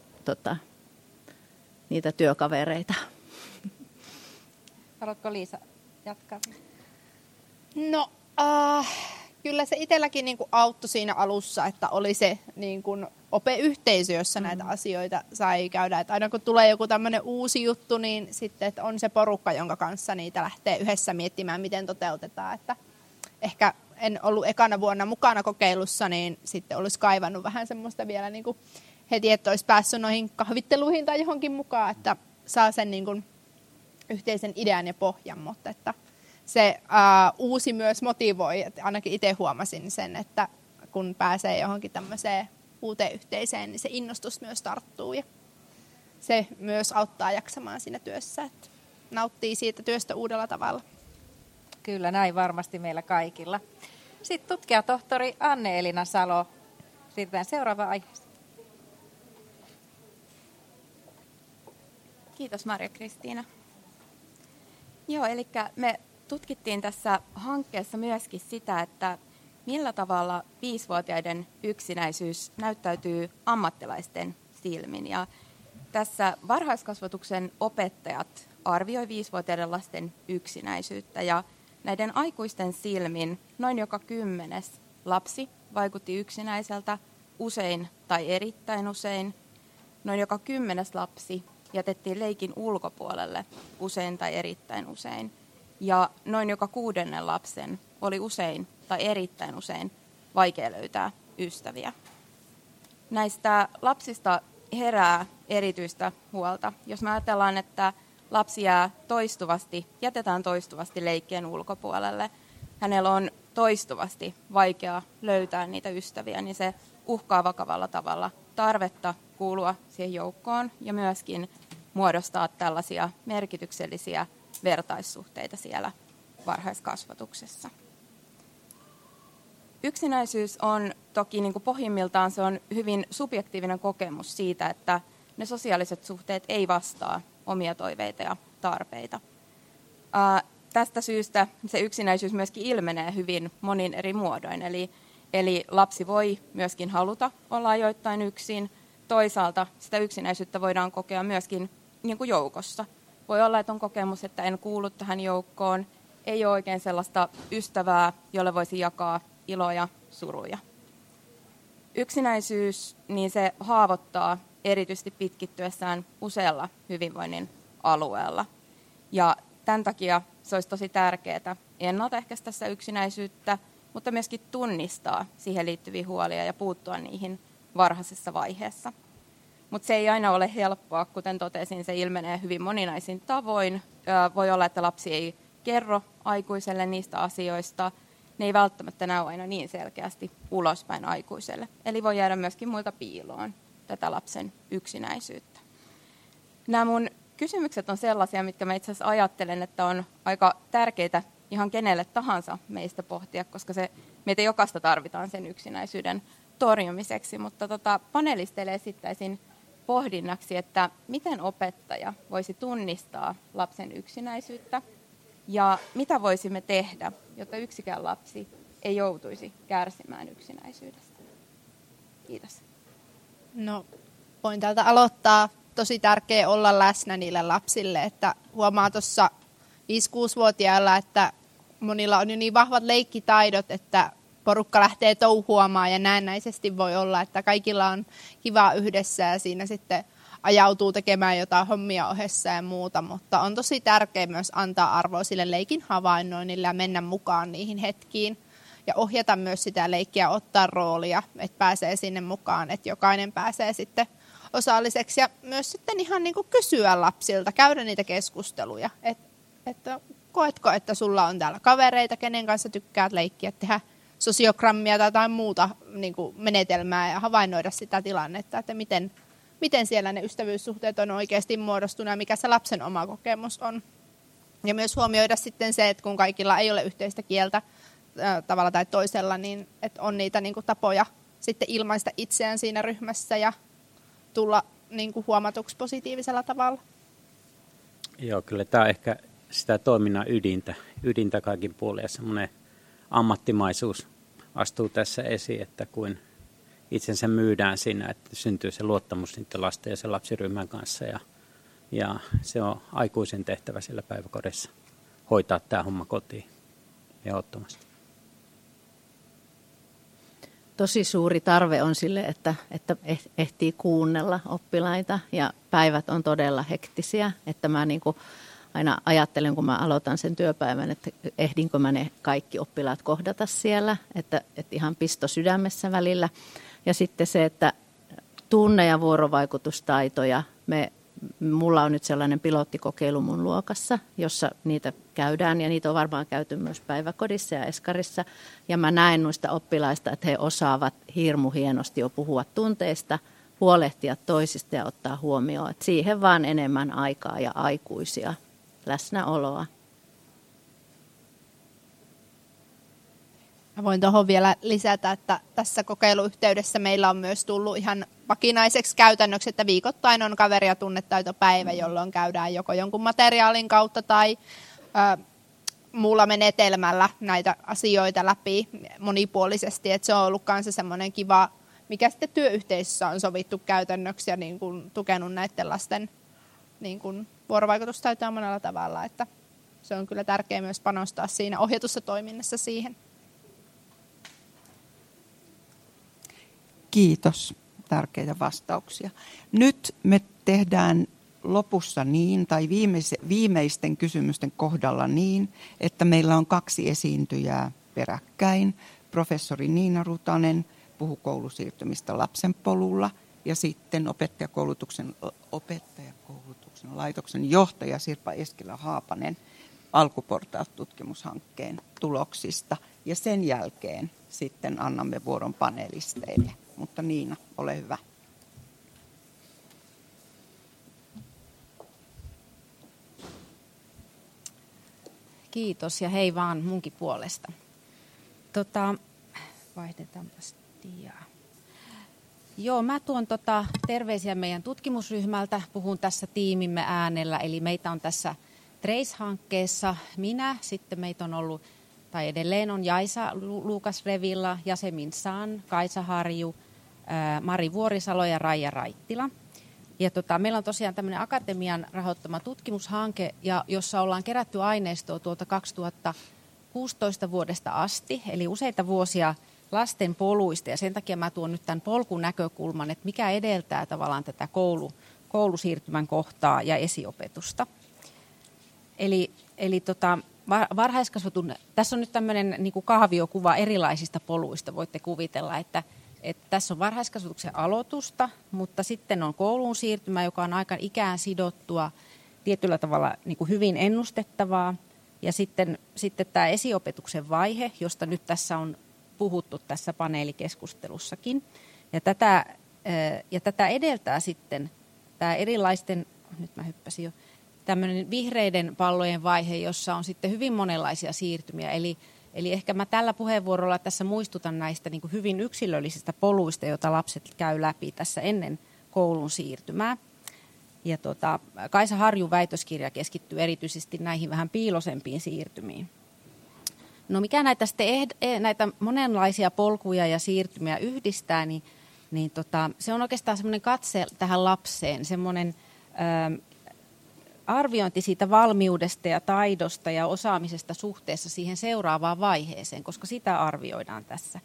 niitä työkavereita. Haluatko Liisa jatkaa? No, kyllä se itselläkin niin kuin auttoi siinä alussa, että oli se niin kuin opeyhteisö, jossa näitä asioita sai käydä. Että aina kun tulee joku tämmöinen uusi juttu, niin sitten että on se porukka, jonka kanssa niitä lähtee yhdessä miettimään, miten toteutetaan. Että ehkä en ollut ekana vuonna mukana kokeilussa, niin sitten olisi kaivannut vähän semmoista vielä niin kuin heti, että olisi päässyt noihin kahvitteluihin tai johonkin mukaan, että saa sen niin kuin yhteisen idean ja pohjan, mutta että se uusi myös motivoi, että ainakin itse huomasin sen, että kun pääsee johonkin tämmöiseen uuteen yhteiseen, niin se innostus myös tarttuu ja se myös auttaa jaksamaan siinä työssä, että nauttii siitä työstä uudella tavalla. Kyllä, näin varmasti meillä kaikilla. Sitten tutkijatohtori Anne-Elina Salo. Siirrytään seuraavaan aiheeseen. Kiitos Marja-Kristiina. Joo, eli me tutkittiin tässä hankkeessa myöskin sitä, että millä tavalla 5-vuotiaiden yksinäisyys näyttäytyy ammattilaisten silmin. Ja tässä varhaiskasvatuksen opettajat arvioi 5-vuotiaiden lasten yksinäisyyttä ja näiden aikuisten silmin noin joka 10. lapsi vaikutti yksinäiseltä usein tai erittäin usein. Noin joka 10. lapsi jätettiin leikin ulkopuolelle usein tai erittäin usein. ja noin joka 6. lapsen oli usein tai erittäin usein vaikea löytää ystäviä. Näistä lapsista herää erityistä huolta. Jos me ajatellaan, että lapsi jätetään toistuvasti leikkien ulkopuolelle, hänellä on toistuvasti vaikea löytää niitä ystäviä, niin se uhkaa vakavalla tavalla tarvetta kuulua siihen joukkoon ja myöskin muodostaa tällaisia merkityksellisiä vertaissuhteita siellä varhaiskasvatuksessa. Yksinäisyys on toki niin kuin pohjimmiltaan se on hyvin subjektiivinen kokemus siitä, että ne sosiaaliset suhteet ei vastaa omia toiveita ja tarpeita. Tästä syystä se yksinäisyys myöskin ilmenee hyvin monin eri muodoin. Eli lapsi voi myöskin haluta olla ajoittain yksin. Toisaalta sitä yksinäisyyttä voidaan kokea myöskin niin kuin joukossa. Voi olla, että on kokemus, että en kuulu tähän joukkoon. Ei ole oikein sellaista ystävää, jolle voisi jakaa iloja ja suruja. Yksinäisyys, niin se haavoittaa erityisesti pitkittyessään usealla hyvinvoinnin alueella. Ja tämän takia se olisi tosi tärkeää ennaltaehkäistä sitä yksinäisyyttä, mutta myöskin tunnistaa siihen liittyviä huolia ja puuttua niihin varhaisessa vaiheessa. Mutta se ei aina ole helppoa, kuten totesin, se ilmenee hyvin moninaisin tavoin. Voi olla, että lapsi ei kerro aikuiselle niistä asioista. Ne ei välttämättä näy aina niin selkeästi ulospäin aikuiselle. Eli voi jäädä myöskin muilta piiloon tätä lapsen yksinäisyyttä. Nämä mun kysymykset on sellaisia, mitkä mä itse asiassa ajattelen, että on aika tärkeitä ihan kenelle tahansa meistä pohtia, koska meitä jokaista tarvitaan sen yksinäisyyden torjumiseksi. Mutta panelisteille esittäisin pohdinnaksi, että miten opettaja voisi tunnistaa lapsen yksinäisyyttä ja mitä voisimme tehdä, jotta yksikään lapsi ei joutuisi kärsimään yksinäisyydestä. Kiitos. No, voin täältä aloittaa. Tosi tärkeää olla läsnä niille lapsille, että huomaa tuossa 5-6-vuotiailla, että monilla on jo niin vahvat leikkitaidot, että porukka lähtee touhuamaan ja näennäisesti voi olla, että kaikilla on kivaa yhdessä ja siinä sitten ajautuu tekemään jotain hommia ohessa ja muuta, mutta on tosi tärkeää myös antaa arvoa sille leikin havainnoinnille ja mennä mukaan niihin hetkiin ja ohjata myös sitä leikkiä, ottaa roolia, että pääsee sinne mukaan, että jokainen pääsee sitten osalliseksi ja myös sitten ihan niin kuin kysyä lapsilta, käydä niitä keskusteluja, että koetko, että sulla on täällä kavereita, kenen kanssa tykkäät leikkiä, tehdä sosiogrammia tai jotain muuta niin kuin menetelmää ja havainnoida sitä tilannetta, että miten siellä ne ystävyyssuhteet on oikeasti muodostunut ja mikä se lapsen oma kokemus on. Ja myös huomioida sitten se, että kun kaikilla ei ole yhteistä kieltä tavalla tai toisella, niin että on niitä niin kuin tapoja sitten ilmaista itseään siinä ryhmässä ja tulla niin kuin huomatuksi positiivisella tavalla. Joo, kyllä tämä on ehkä sitä toiminnan ydintä kaikin puolin ja semmoinen ammattimaisuus astuu tässä esiin, että kuin itsensä myydään siinä, että syntyy se luottamus niiden lasten ja sen lapsiryhmän kanssa ja se on aikuisen tehtävä siellä päiväkodissa hoitaa tämä homma kotiin ehdottomasti. Tosi suuri tarve on sille, että ehtii kuunnella oppilaita ja päivät on todella hektisiä, että mä niin kuin aina ajattelen, kun mä aloitan sen työpäivän, että ehdinkö mä ne kaikki oppilaat kohdata siellä, että ihan pisto sydämessä välillä. Ja sitten se, että tunne- ja vuorovaikutustaitoja, mulla on nyt sellainen pilottikokeilu mun luokassa, jossa niitä käydään ja niitä on varmaan käyty myös päiväkodissa ja eskarissa. Ja mä näen noista oppilaista, että he osaavat hirmu hienosti jo puhua tunteista, huolehtia toisista ja ottaa huomioon. Että siihen vaan enemmän aikaa ja aikuisia läsnäoloa. Mä voin tuohon vielä lisätä, että tässä kokeiluyhteydessä meillä on myös tullut ihan vakinaiseksi käytännöksi, että viikoittain on kaveri- ja tunnetaitopäivä, jolloin käydään joko jonkun materiaalin kautta tai muulla menetelmällä näitä asioita läpi monipuolisesti. Että se on ollut myös semmoinen kiva, mikä sitten työyhteisössä on sovittu käytännöksi ja niin kuin tukenut näiden lasten niin kuin vuorovaikutustaitoa monella tavalla. Että se on kyllä tärkeää myös panostaa siinä ohjatussa toiminnassa siihen. Kiitos. Tärkeitä vastauksia. Nyt me tehdään lopussa niin, tai viimeisten kysymysten kohdalla niin, että meillä on 2 esiintyjää peräkkäin. Professori Niina Rutanen puhuu koulusiirtymistä lapsen polulla ja sitten opettajakoulutuksen laitoksen johtaja Sirpa Eskilä-Haapanen Alkuportaat-tutkimushankkeen tuloksista. Ja sen jälkeen sitten annamme vuoron panelisteille. Mutta Niina, ole hyvä. Kiitos ja hei vaan munkin puolesta. Vaihdetaanpas diaa. Joo, mä tuon terveisiä meidän tutkimusryhmältä. Puhun tässä tiimimme äänellä, eli meitä on tässä TRACE-hankkeessa minä, sitten meitä on ollut, tai edelleen on Jaisa Luukas Revilla, Jasemin San, Kaisa Harju, Mari Vuorisalo ja Raija Raittila. Ja meillä on tosiaan tämmöinen akatemian rahoittama tutkimushanke, jossa ollaan kerätty aineistoa tuolta 2016 vuodesta asti, eli useita vuosia lasten poluista, ja sen takia mä tuon nyt tämän polkunäkökulman, että mikä edeltää tavallaan tätä koulusiirtymän kohtaa ja esiopetusta. Eli varhaiskasvatun, tässä on nyt tämmöinen niin kuin kaaviokuva erilaisista poluista, voitte kuvitella, että tässä on varhaiskasvatuksen aloitusta, mutta sitten on kouluun siirtymä, joka on aika ikään sidottua, tietyllä tavalla niin kuin hyvin ennustettavaa, ja sitten tämä esiopetuksen vaihe, josta nyt tässä on puhuttu tässä paneelikeskustelussakin, ja tätä edeltää sitten tämä erilaisten, nyt mä hyppäsin jo, tämmöinen vihreiden pallojen vaihe, jossa on sitten hyvin monenlaisia siirtymiä. Eli ehkä mä tällä puheenvuorolla tässä muistutan näistä niin kuin hyvin yksilöllisistä poluista, joita lapset käy läpi tässä ennen koulun siirtymää. Ja Kaisa Harjun väitöskirja keskittyy erityisesti näihin vähän piilosempiin siirtymiin. No mikä näitä monenlaisia polkuja ja siirtymiä yhdistää, niin se on oikeastaan semmoinen katse tähän lapseen, semmoinen arviointi siitä valmiudesta ja taidosta ja osaamisesta suhteessa siihen seuraavaan vaiheeseen, koska sitä arvioidaan tässä.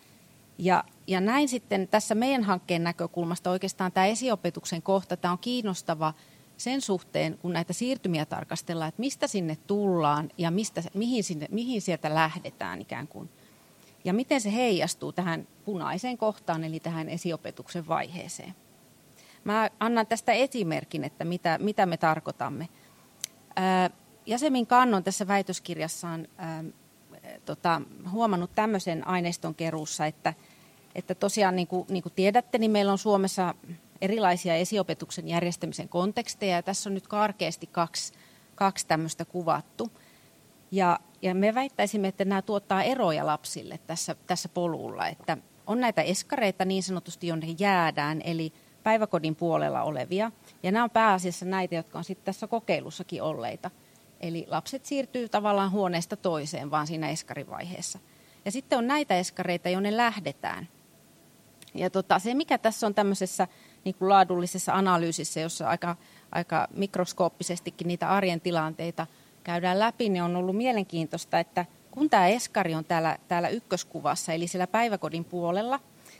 Ja näin sitten tässä meidän hankkeen näkökulmasta oikeastaan tämä esiopetuksen kohta, tämä on kiinnostava sen suhteen, kun näitä siirtymiä tarkastellaan, että mistä sinne tullaan ja mihin sieltä lähdetään ikään kuin. Ja miten se heijastuu tähän punaiseen kohtaan, eli tähän esiopetuksen vaiheeseen. Mä annan tästä esimerkin, että mitä me tarkoitamme. Jasemin Kannon tässä väitöskirjassaan huomannut tämmöisen aineiston keruussa, että tosiaan niin kuin tiedätte, niin meillä on Suomessa erilaisia esiopetuksen järjestämisen konteksteja, ja tässä on nyt karkeasti kaksi tämmöistä kuvattu. Ja me väittäisimme, että nämä tuottaa eroja lapsille tässä polulla, että on näitä eskareita niin sanotusti, jonne jäädään, eli päiväkodin puolella olevia, ja nämä on pääasiassa näitä, jotka on sitten tässä kokeilussakin olleita. Eli lapset siirtyy tavallaan huoneesta toiseen vaan siinä eskarivaiheessa. Ja sitten on näitä eskareita, jonne lähdetään. Ja se, mikä tässä on tämmöisessä niin kuin laadullisessa analyysissä, jossa aika mikroskooppisestikin niitä arjen tilanteita käydään läpi, niin on ollut mielenkiintoista, että kun tämä eskari on täällä ykköskuvassa, eli siellä päiväkodin puolella,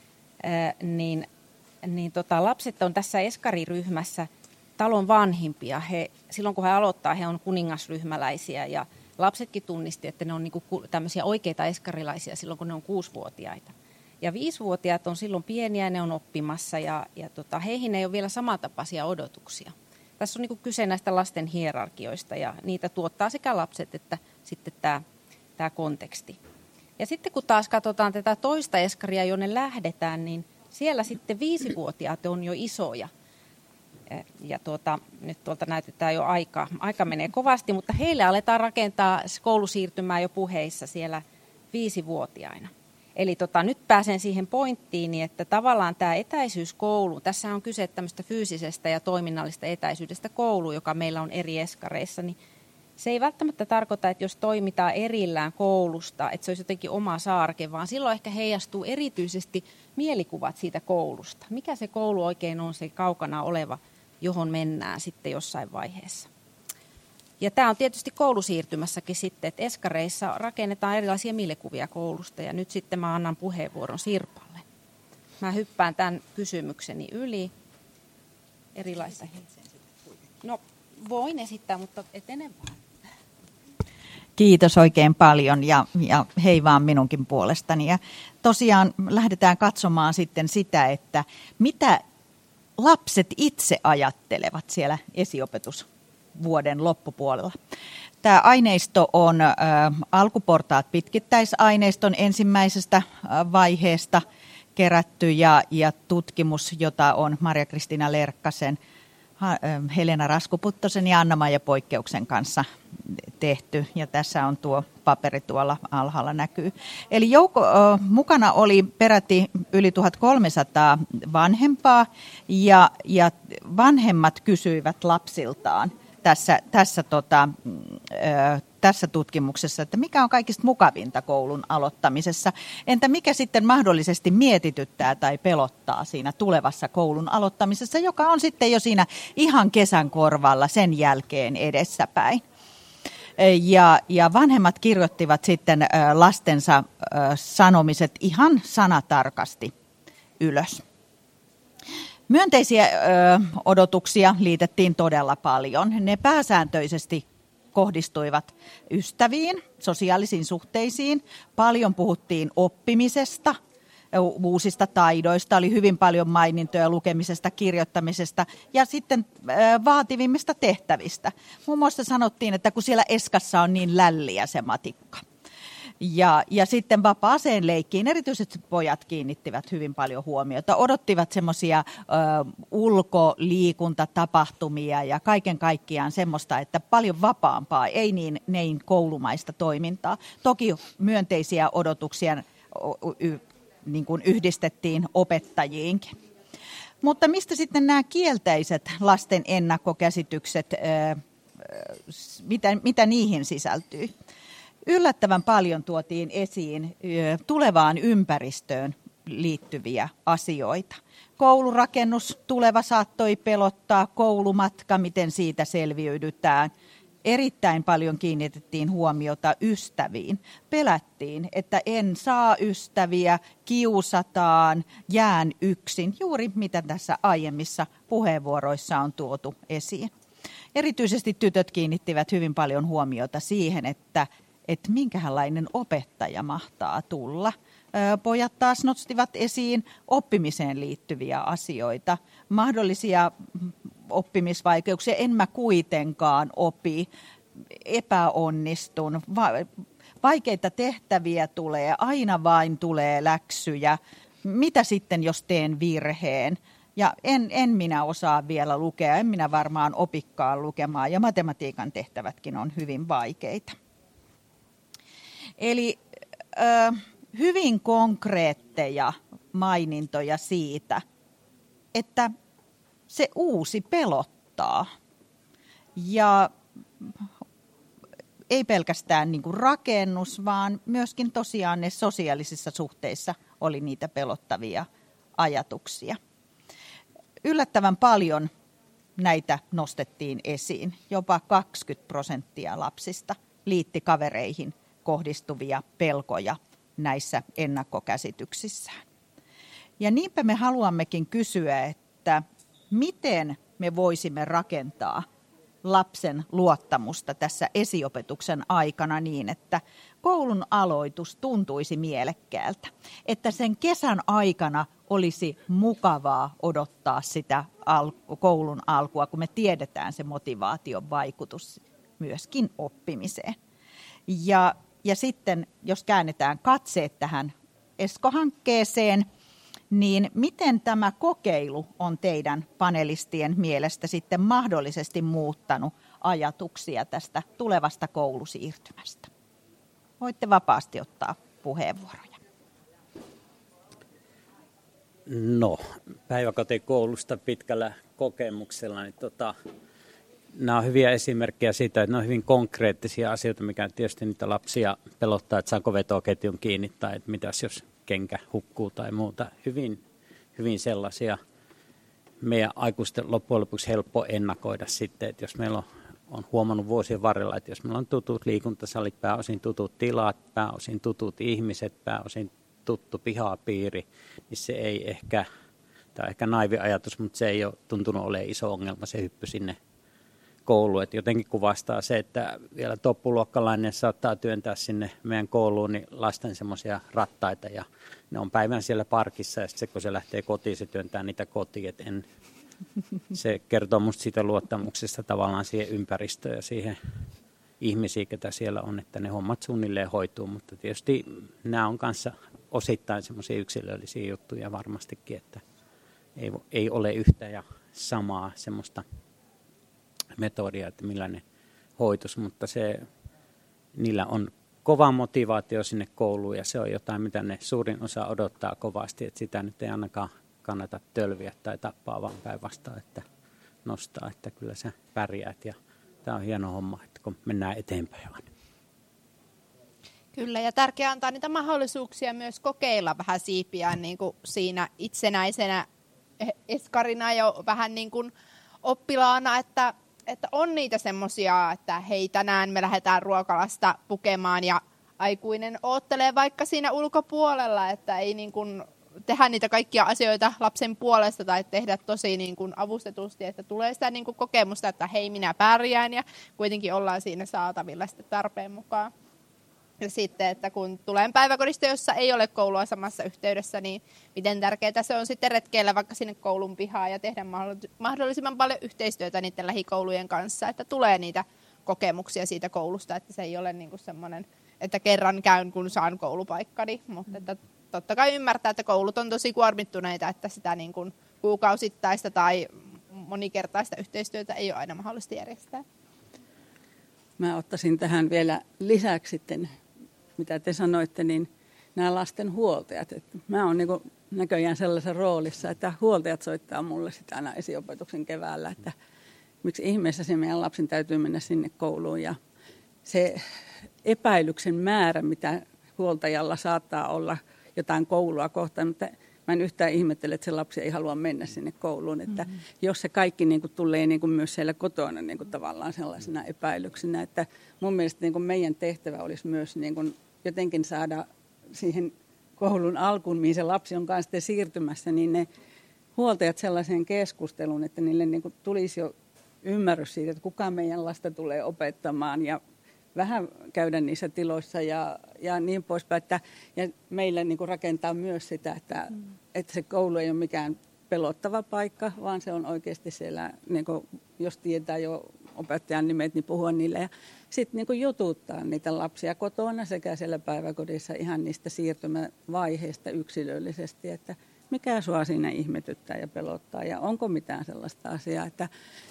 niin lapset on tässä eskariryhmässä talon vanhimpia. Silloin kun he aloittaa, he on kuningasryhmäläisiä, ja lapsetkin tunnisti, että ne on niin kuin tämmöisiä oikeita eskarilaisia silloin, kun ne on 6-vuotiaita. Ja 5-vuotiaat on silloin pieniä, ne on oppimassa, ja heihin ei ole vielä samantapaisia odotuksia. Tässä on niin kuin kyse näistä lasten hierarkioista, ja niitä tuottaa sekä lapset että sitten tämä konteksti. Ja sitten kun taas katsotaan tätä toista eskaria, jonne lähdetään, niin siellä sitten 5-vuotiaat on jo isoja. Ja nyt tuolta näytetään jo aika menee kovasti, mutta heille aletaan rakentaa koulusiirtymää jo puheissa siellä 5-vuotiaina. Eli nyt pääsen siihen pointtiin, että tavallaan tämä etäisyys kouluun, tässä on kyse tämmöistä fyysisestä ja toiminnallista etäisyydestä kouluun, joka meillä on eri eskareissa, niin se ei välttämättä tarkoita, että jos toimitaan erillään koulusta, että se olisi jotenkin oma saarke, vaan silloin ehkä heijastuu erityisesti mielikuvat siitä koulusta. Mikä se koulu oikein on, se kaukana oleva, johon mennään sitten jossain vaiheessa. Ja tämä on tietysti koulusiirtymässäkin sitten, että eskareissa rakennetaan erilaisia mielikuvia koulusta, ja nyt sitten mä annan puheenvuoron Sirpalle. Mä hyppään tämän kysymykseni yli erilaisista. No, voin esittää, mutta etene vaan. Kiitos oikein paljon ja hei vaan minunkin puolestani. Ja tosiaan lähdetään katsomaan sitten sitä, että mitä lapset itse ajattelevat siellä esiopetusvuoden loppupuolella. Tämä aineisto on alkuportaat pitkittäisaineiston ensimmäisestä vaiheesta kerätty ja tutkimus, jota on Maria-Kristiina Lerkkasen, Helena Raskuputtosen ja Anna-Maija Poikkeuksen kanssa tehty. Ja tässä on tuo paperi tuolla alhaalla näkyy. Eli mukana oli peräti yli 1300 vanhempaa ja vanhemmat kysyivät lapsiltaan tässä tutkimuksessa, että mikä on kaikista mukavinta koulun aloittamisessa. Entä mikä sitten mahdollisesti mietityttää tai pelottaa siinä tulevassa koulun aloittamisessa, joka on sitten jo siinä ihan kesän korvalla sen jälkeen edessäpäin. Ja vanhemmat kirjoittivat sitten lastensa sanomiset ihan sanatarkasti ylös. Myönteisiä odotuksia liitettiin todella paljon. Ne pääsääntöisesti kohdistuivat ystäviin, sosiaalisiin suhteisiin. Paljon puhuttiin oppimisesta, uusista taidoista, oli hyvin paljon mainintoja lukemisesta, kirjoittamisesta ja sitten vaativimmista tehtävistä. Muun muassa sanottiin, että kun siellä Eskassa on niin lälliä se matikka. Ja sitten vapaaseen leikkiin erityisesti pojat kiinnittivät hyvin paljon huomiota. Odottivat semmoisia ulkoliikuntatapahtumia ja kaiken kaikkiaan semmoista, että paljon vapaampaa, ei niin koulumaista toimintaa. Toki myönteisiä odotuksia niin kuin yhdistettiin opettajiinkin. Mutta mistä sitten nämä kielteiset lasten ennakkokäsitykset, mitä niihin sisältyy? Yllättävän paljon tuotiin esiin tulevaan ympäristöön liittyviä asioita. Koulurakennus tuleva saattoi pelottaa, koulumatka, miten siitä selviydytään. Erittäin paljon kiinnitettiin huomiota ystäviin. Pelättiin, että en saa ystäviä, kiusataan, jään yksin. Juuri mitä tässä aiemmissa puheenvuoroissa on tuotu esiin. Erityisesti tytöt kiinnittivät hyvin paljon huomiota siihen, että minkälainen opettaja mahtaa tulla. Pojat taas nostivat esiin oppimiseen liittyviä asioita, mahdollisia oppimisvaikeuksia. En mä kuitenkaan opi, epäonnistun, vaikeita tehtäviä tulee, aina vain tulee läksyjä. Mitä sitten, jos teen virheen? Ja en minä osaa vielä lukea, en minä varmaan opikkaan lukemaan ja matematiikan tehtävätkin on hyvin vaikeita. Eli hyvin konkreetteja mainintoja siitä, että se uusi pelottaa. Ja ei pelkästään niin kuin rakennus, vaan myöskin tosiaan ne sosiaalisissa suhteissa oli niitä pelottavia ajatuksia. Yllättävän paljon näitä nostettiin esiin. Jopa 20% lapsista liitti kavereihin kohdistuvia pelkoja näissä ennakkokäsityksissään. Ja niinpä me haluammekin kysyä, että miten me voisimme rakentaa lapsen luottamusta tässä esiopetuksen aikana niin, että koulun aloitus tuntuisi mielekkäältä. Että sen kesän aikana olisi mukavaa odottaa sitä koulun alkua, kun me tiedetään se motivaation vaikutus myöskin oppimiseen. Ja sitten, jos käännetään katseet tähän ESCO-hankkeeseen, niin miten tämä kokeilu on teidän panelistien mielestä sitten mahdollisesti muuttanut ajatuksia tästä tulevasta koulusiirtymästä? Voitte vapaasti ottaa puheenvuoroja. No, päiväkotikoulusta pitkällä kokemuksella, niin nämä on hyviä esimerkkejä siitä, että ne on hyvin konkreettisia asioita, mikä tietysti niitä lapsia pelottaa, että saako vetoketjun kiinni tai että mitäs jos kenkä hukkuu tai muuta. Hyvin sellaisia meidän aikuisten loppujen lopuksi helppo ennakoida sitten, että jos meillä on huomannut vuosien varrella, että jos meillä on tutut liikuntasalit, pääosin tutut tilat, pääosin tutut ihmiset, pääosin tuttu pihapiiri, niin se ei ehkä, tämä on ehkä naivi ajatus, mutta se ei ole tuntunut olemaan iso ongelma, se hyppy sinne koulu. Et jotenkin kuvastaa se, että vielä toppuluokkalainen saattaa työntää sinne meidän kouluun niin lasten semmoisia rattaita ja ne on päivän siellä parkissa ja sitten kun se lähtee kotiin, se työntää niitä kotiin. Se kertoo musta siitä luottamuksesta tavallaan siihen ympäristöön ja siihen ihmisiin, ketä siellä on, että ne hommat suunnilleen hoituu, mutta tietysti nämä on kanssa osittain semmoisia yksilöllisiä juttuja varmastikin, että ei ole yhtä ja samaa semmoista metodia, että millä ne hoitus, mutta niillä on kova motivaatio sinne kouluun ja se on jotain, mitä ne suurin osa odottaa kovasti, että sitä nyt ei ainakaan kannata tölviä tai tappaa, vaan päinvastoin, että nostaa, että kyllä sä pärjäät ja tämä on hieno homma, että kun mennään eteenpäin aina. Kyllä, ja tärkeää antaa niitä mahdollisuuksia myös kokeilla vähän siipiä niin kuin siinä itsenäisenä eskarina jo vähän niin kuin oppilaana, että on niitä semmoisia, että hei, tänään me lähdetään ruokalasta pukemaan ja aikuinen oottelee vaikka siinä ulkopuolella, että ei niin kuin tehdä niitä kaikkia asioita lapsen puolesta tai tehdä tosi niin kuin avustetusti, että tulee sitä niin kuin kokemusta, että hei, minä pärjään ja kuitenkin ollaan siinä saatavilla sitten tarpeen mukaan. Ja sitten, että kun tulen päiväkodista, jossa ei ole koulua samassa yhteydessä, niin miten tärkeää se on sitten retkeillä vaikka sinne koulun pihaan ja tehdä mahdollisimman paljon yhteistyötä niiden lähikoulujen kanssa, että tulee niitä kokemuksia siitä koulusta, että se ei ole niin kuin semmoinen, että kerran käyn, kun saan koulupaikkani, mutta että totta kai ymmärtää, että koulut on tosi kuormittuneita, että sitä niin kuin kuukausittaista tai monikertaista yhteistyötä ei ole aina mahdollista järjestää. Mä ottaisin tähän vielä lisäksi sitten, mitä te sanoitte, niin nämä lasten huoltajat. Että mä oon niin näköjään sellaisessa roolissa, että huoltajat soittaa mulle sitä aina esiopetuksen keväällä, että miksi ihmeessä se meidän lapsen täytyy mennä sinne kouluun. Ja se epäilyksen määrä, mitä huoltajalla saattaa olla jotain koulua kohtaan, mutta mä en yhtään ihmettele, että se lapsi ei halua mennä sinne kouluun. Että jos se kaikki niin kuin tulee niin kuin myös siellä kotona niin kuin tavallaan sellaisena epäilyksenä, että mun mielestä niin kuin meidän tehtävä olisi myös niin kuin jotenkin saada siihen koulun alkuun, mihin se lapsi on kanssa siirtymässä, niin ne huoltajat sellaiseen keskusteluun, että niille niin kuin tulisi jo ymmärrys siitä, että kuka meidän lasta tulee opettamaan ja vähän käydä niissä tiloissa ja niin poispäin. Ja meillä niin kuin rakentaa myös sitä, että se koulu ei ole mikään pelottava paikka, vaan se on oikeasti siellä, niin kuin, jos tietää jo opettajan nimet, niin puhua niille. Ja sitten niin kuin jututtaa niitä lapsia kotona sekä siellä päiväkodissa ihan niistä siirtymävaiheista yksilöllisesti, että mikä sua siinä ihmetyttää ja pelottaa ja onko mitään sellaista asiaa, että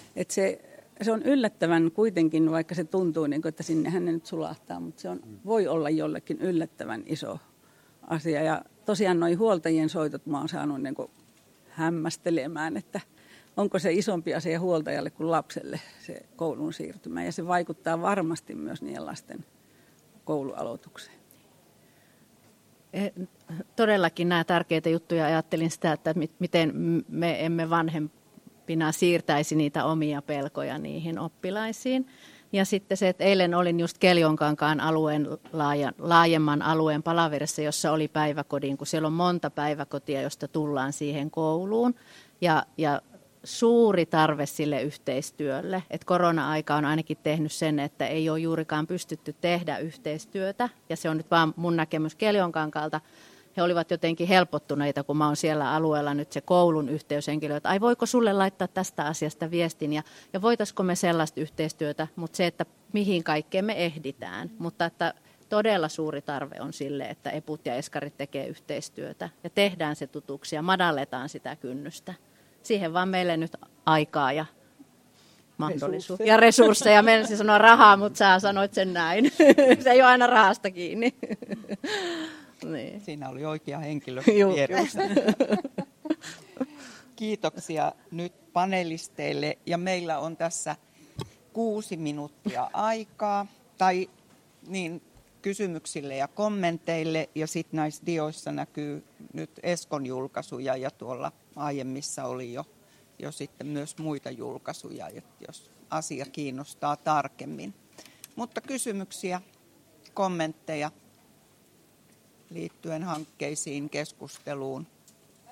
se on yllättävän kuitenkin, vaikka se tuntuu, niin kuin, että sinnehän ne nyt sulahtaa, mutta se voi olla jollekin yllättävän iso asia. Ja tosiaan nuo huoltajien soitot mä oon saanut niin kuin hämmästelemään, että onko se isompi asia huoltajalle kuin lapselle se koulun siirtymä. Ja se vaikuttaa varmasti myös niiden lasten koulualoitukseen. Todellakin nämä tärkeitä juttuja. Ajattelin sitä, että miten me emme vanhempina siirtäisi niitä omia pelkoja niihin oppilaisiin. Ja sitten se, että eilen olin just Keljonkankaan alueen, laajemman alueen palaverissa, jossa oli päiväkodin, kun siellä on monta päiväkotia, josta tullaan siihen kouluun. Ja suuri tarve sille yhteistyölle. Että korona-aika on ainakin tehnyt sen, että ei ole juurikaan pystytty tehdä yhteistyötä. Ja se on nyt vaan mun näkemys Keljonkankaalta. He olivat jotenkin helpottuneita, kun mä oon siellä alueella nyt se koulun yhteyshenkilö, että ai voiko sulle laittaa tästä asiasta viestin ja voitaisiko me sellaista yhteistyötä, mutta se, että mihin kaikkeen me ehditään. Mutta että todella suuri tarve on sille, että eput ja eskarit tekee yhteistyötä ja tehdään se tutuksi ja madalletaan sitä kynnystä. Siihen vaan meille nyt aikaa ja mahdollisuus. Ja resursseja. Meidän siis sanoa rahaa, mutta sä sanoit sen näin. Se ei ole aina rahasta kiinni. Niin. Siinä oli oikea henkilö vieressä. Kiitoksia nyt panelisteille ja meillä on tässä 6 minuuttia aikaa tai niin kysymyksille ja kommenteille ja sitten näissä dioissa näkyy nyt Eskon julkaisuja ja tuolla aiemmissa oli jo sitten myös muita julkaisuja, jos asia kiinnostaa tarkemmin. Mutta kysymyksiä, kommentteja liittyen hankkeisiin, keskusteluun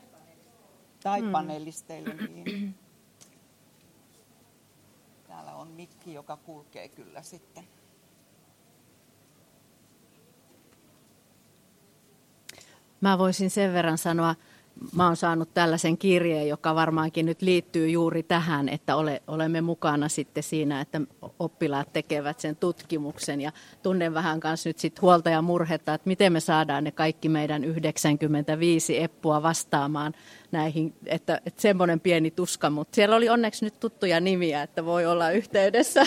tai panelisteille. Niin. Täällä on mikki, joka kulkee kyllä sitten. Mä voisin sen verran sanoa, mä oon saanut tällaisen kirjeen, joka varmaankin nyt liittyy juuri tähän, että olemme mukana sitten siinä, että oppilaat tekevät sen tutkimuksen. Ja tunnen vähän kanssa nyt sit huolta ja murhetta, että miten me saadaan ne kaikki meidän 95 eppua vastaamaan näihin, että semmoinen pieni tuska. Mutta siellä oli onneksi nyt tuttuja nimiä, että voi olla yhteydessä.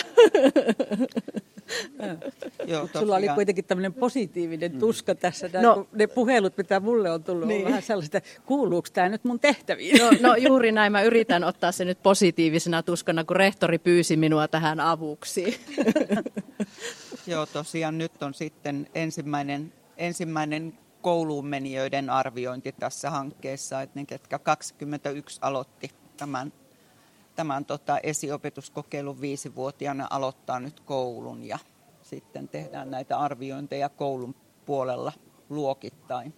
Joo, sulla oli kuitenkin tämmöinen positiivinen tuska tässä. Ne puhelut, mitä mulle on tullut, on vähän sellaista, kuuluuko tämä nyt mun tehtäviin? No juuri näin, mä yritän ottaa se nyt positiivisena tuskana, kun rehtori pyysi minua tähän avuksi. Joo, tosiaan nyt on sitten ensimmäinen kouluun menijöiden arviointi tässä hankkeessa, että ne, ketkä 21 aloitti tämän esiopetuskokeilun 5-vuotiaana aloittaa nyt koulun ja sitten tehdään näitä arviointeja koulun puolella luokittain.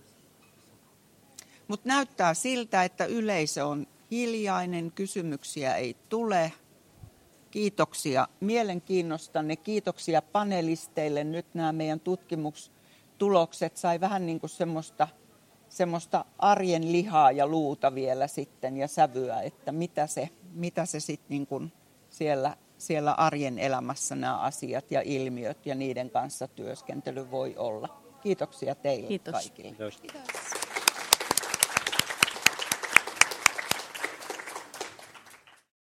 Mutta näyttää siltä, että yleisö on hiljainen, kysymyksiä ei tule. Kiitoksia mielenkiinnostanne, kiitoksia panelisteille. Nyt nämä meidän tutkimustulokset sai vähän niin kuin semmoista arjen lihaa ja luuta vielä sitten ja sävyä, että mitä se sitten niin kuin siellä arjen elämässä nämä asiat ja ilmiöt ja niiden kanssa työskentely voi olla. Kiitoksia teille kaikille. Kiitos.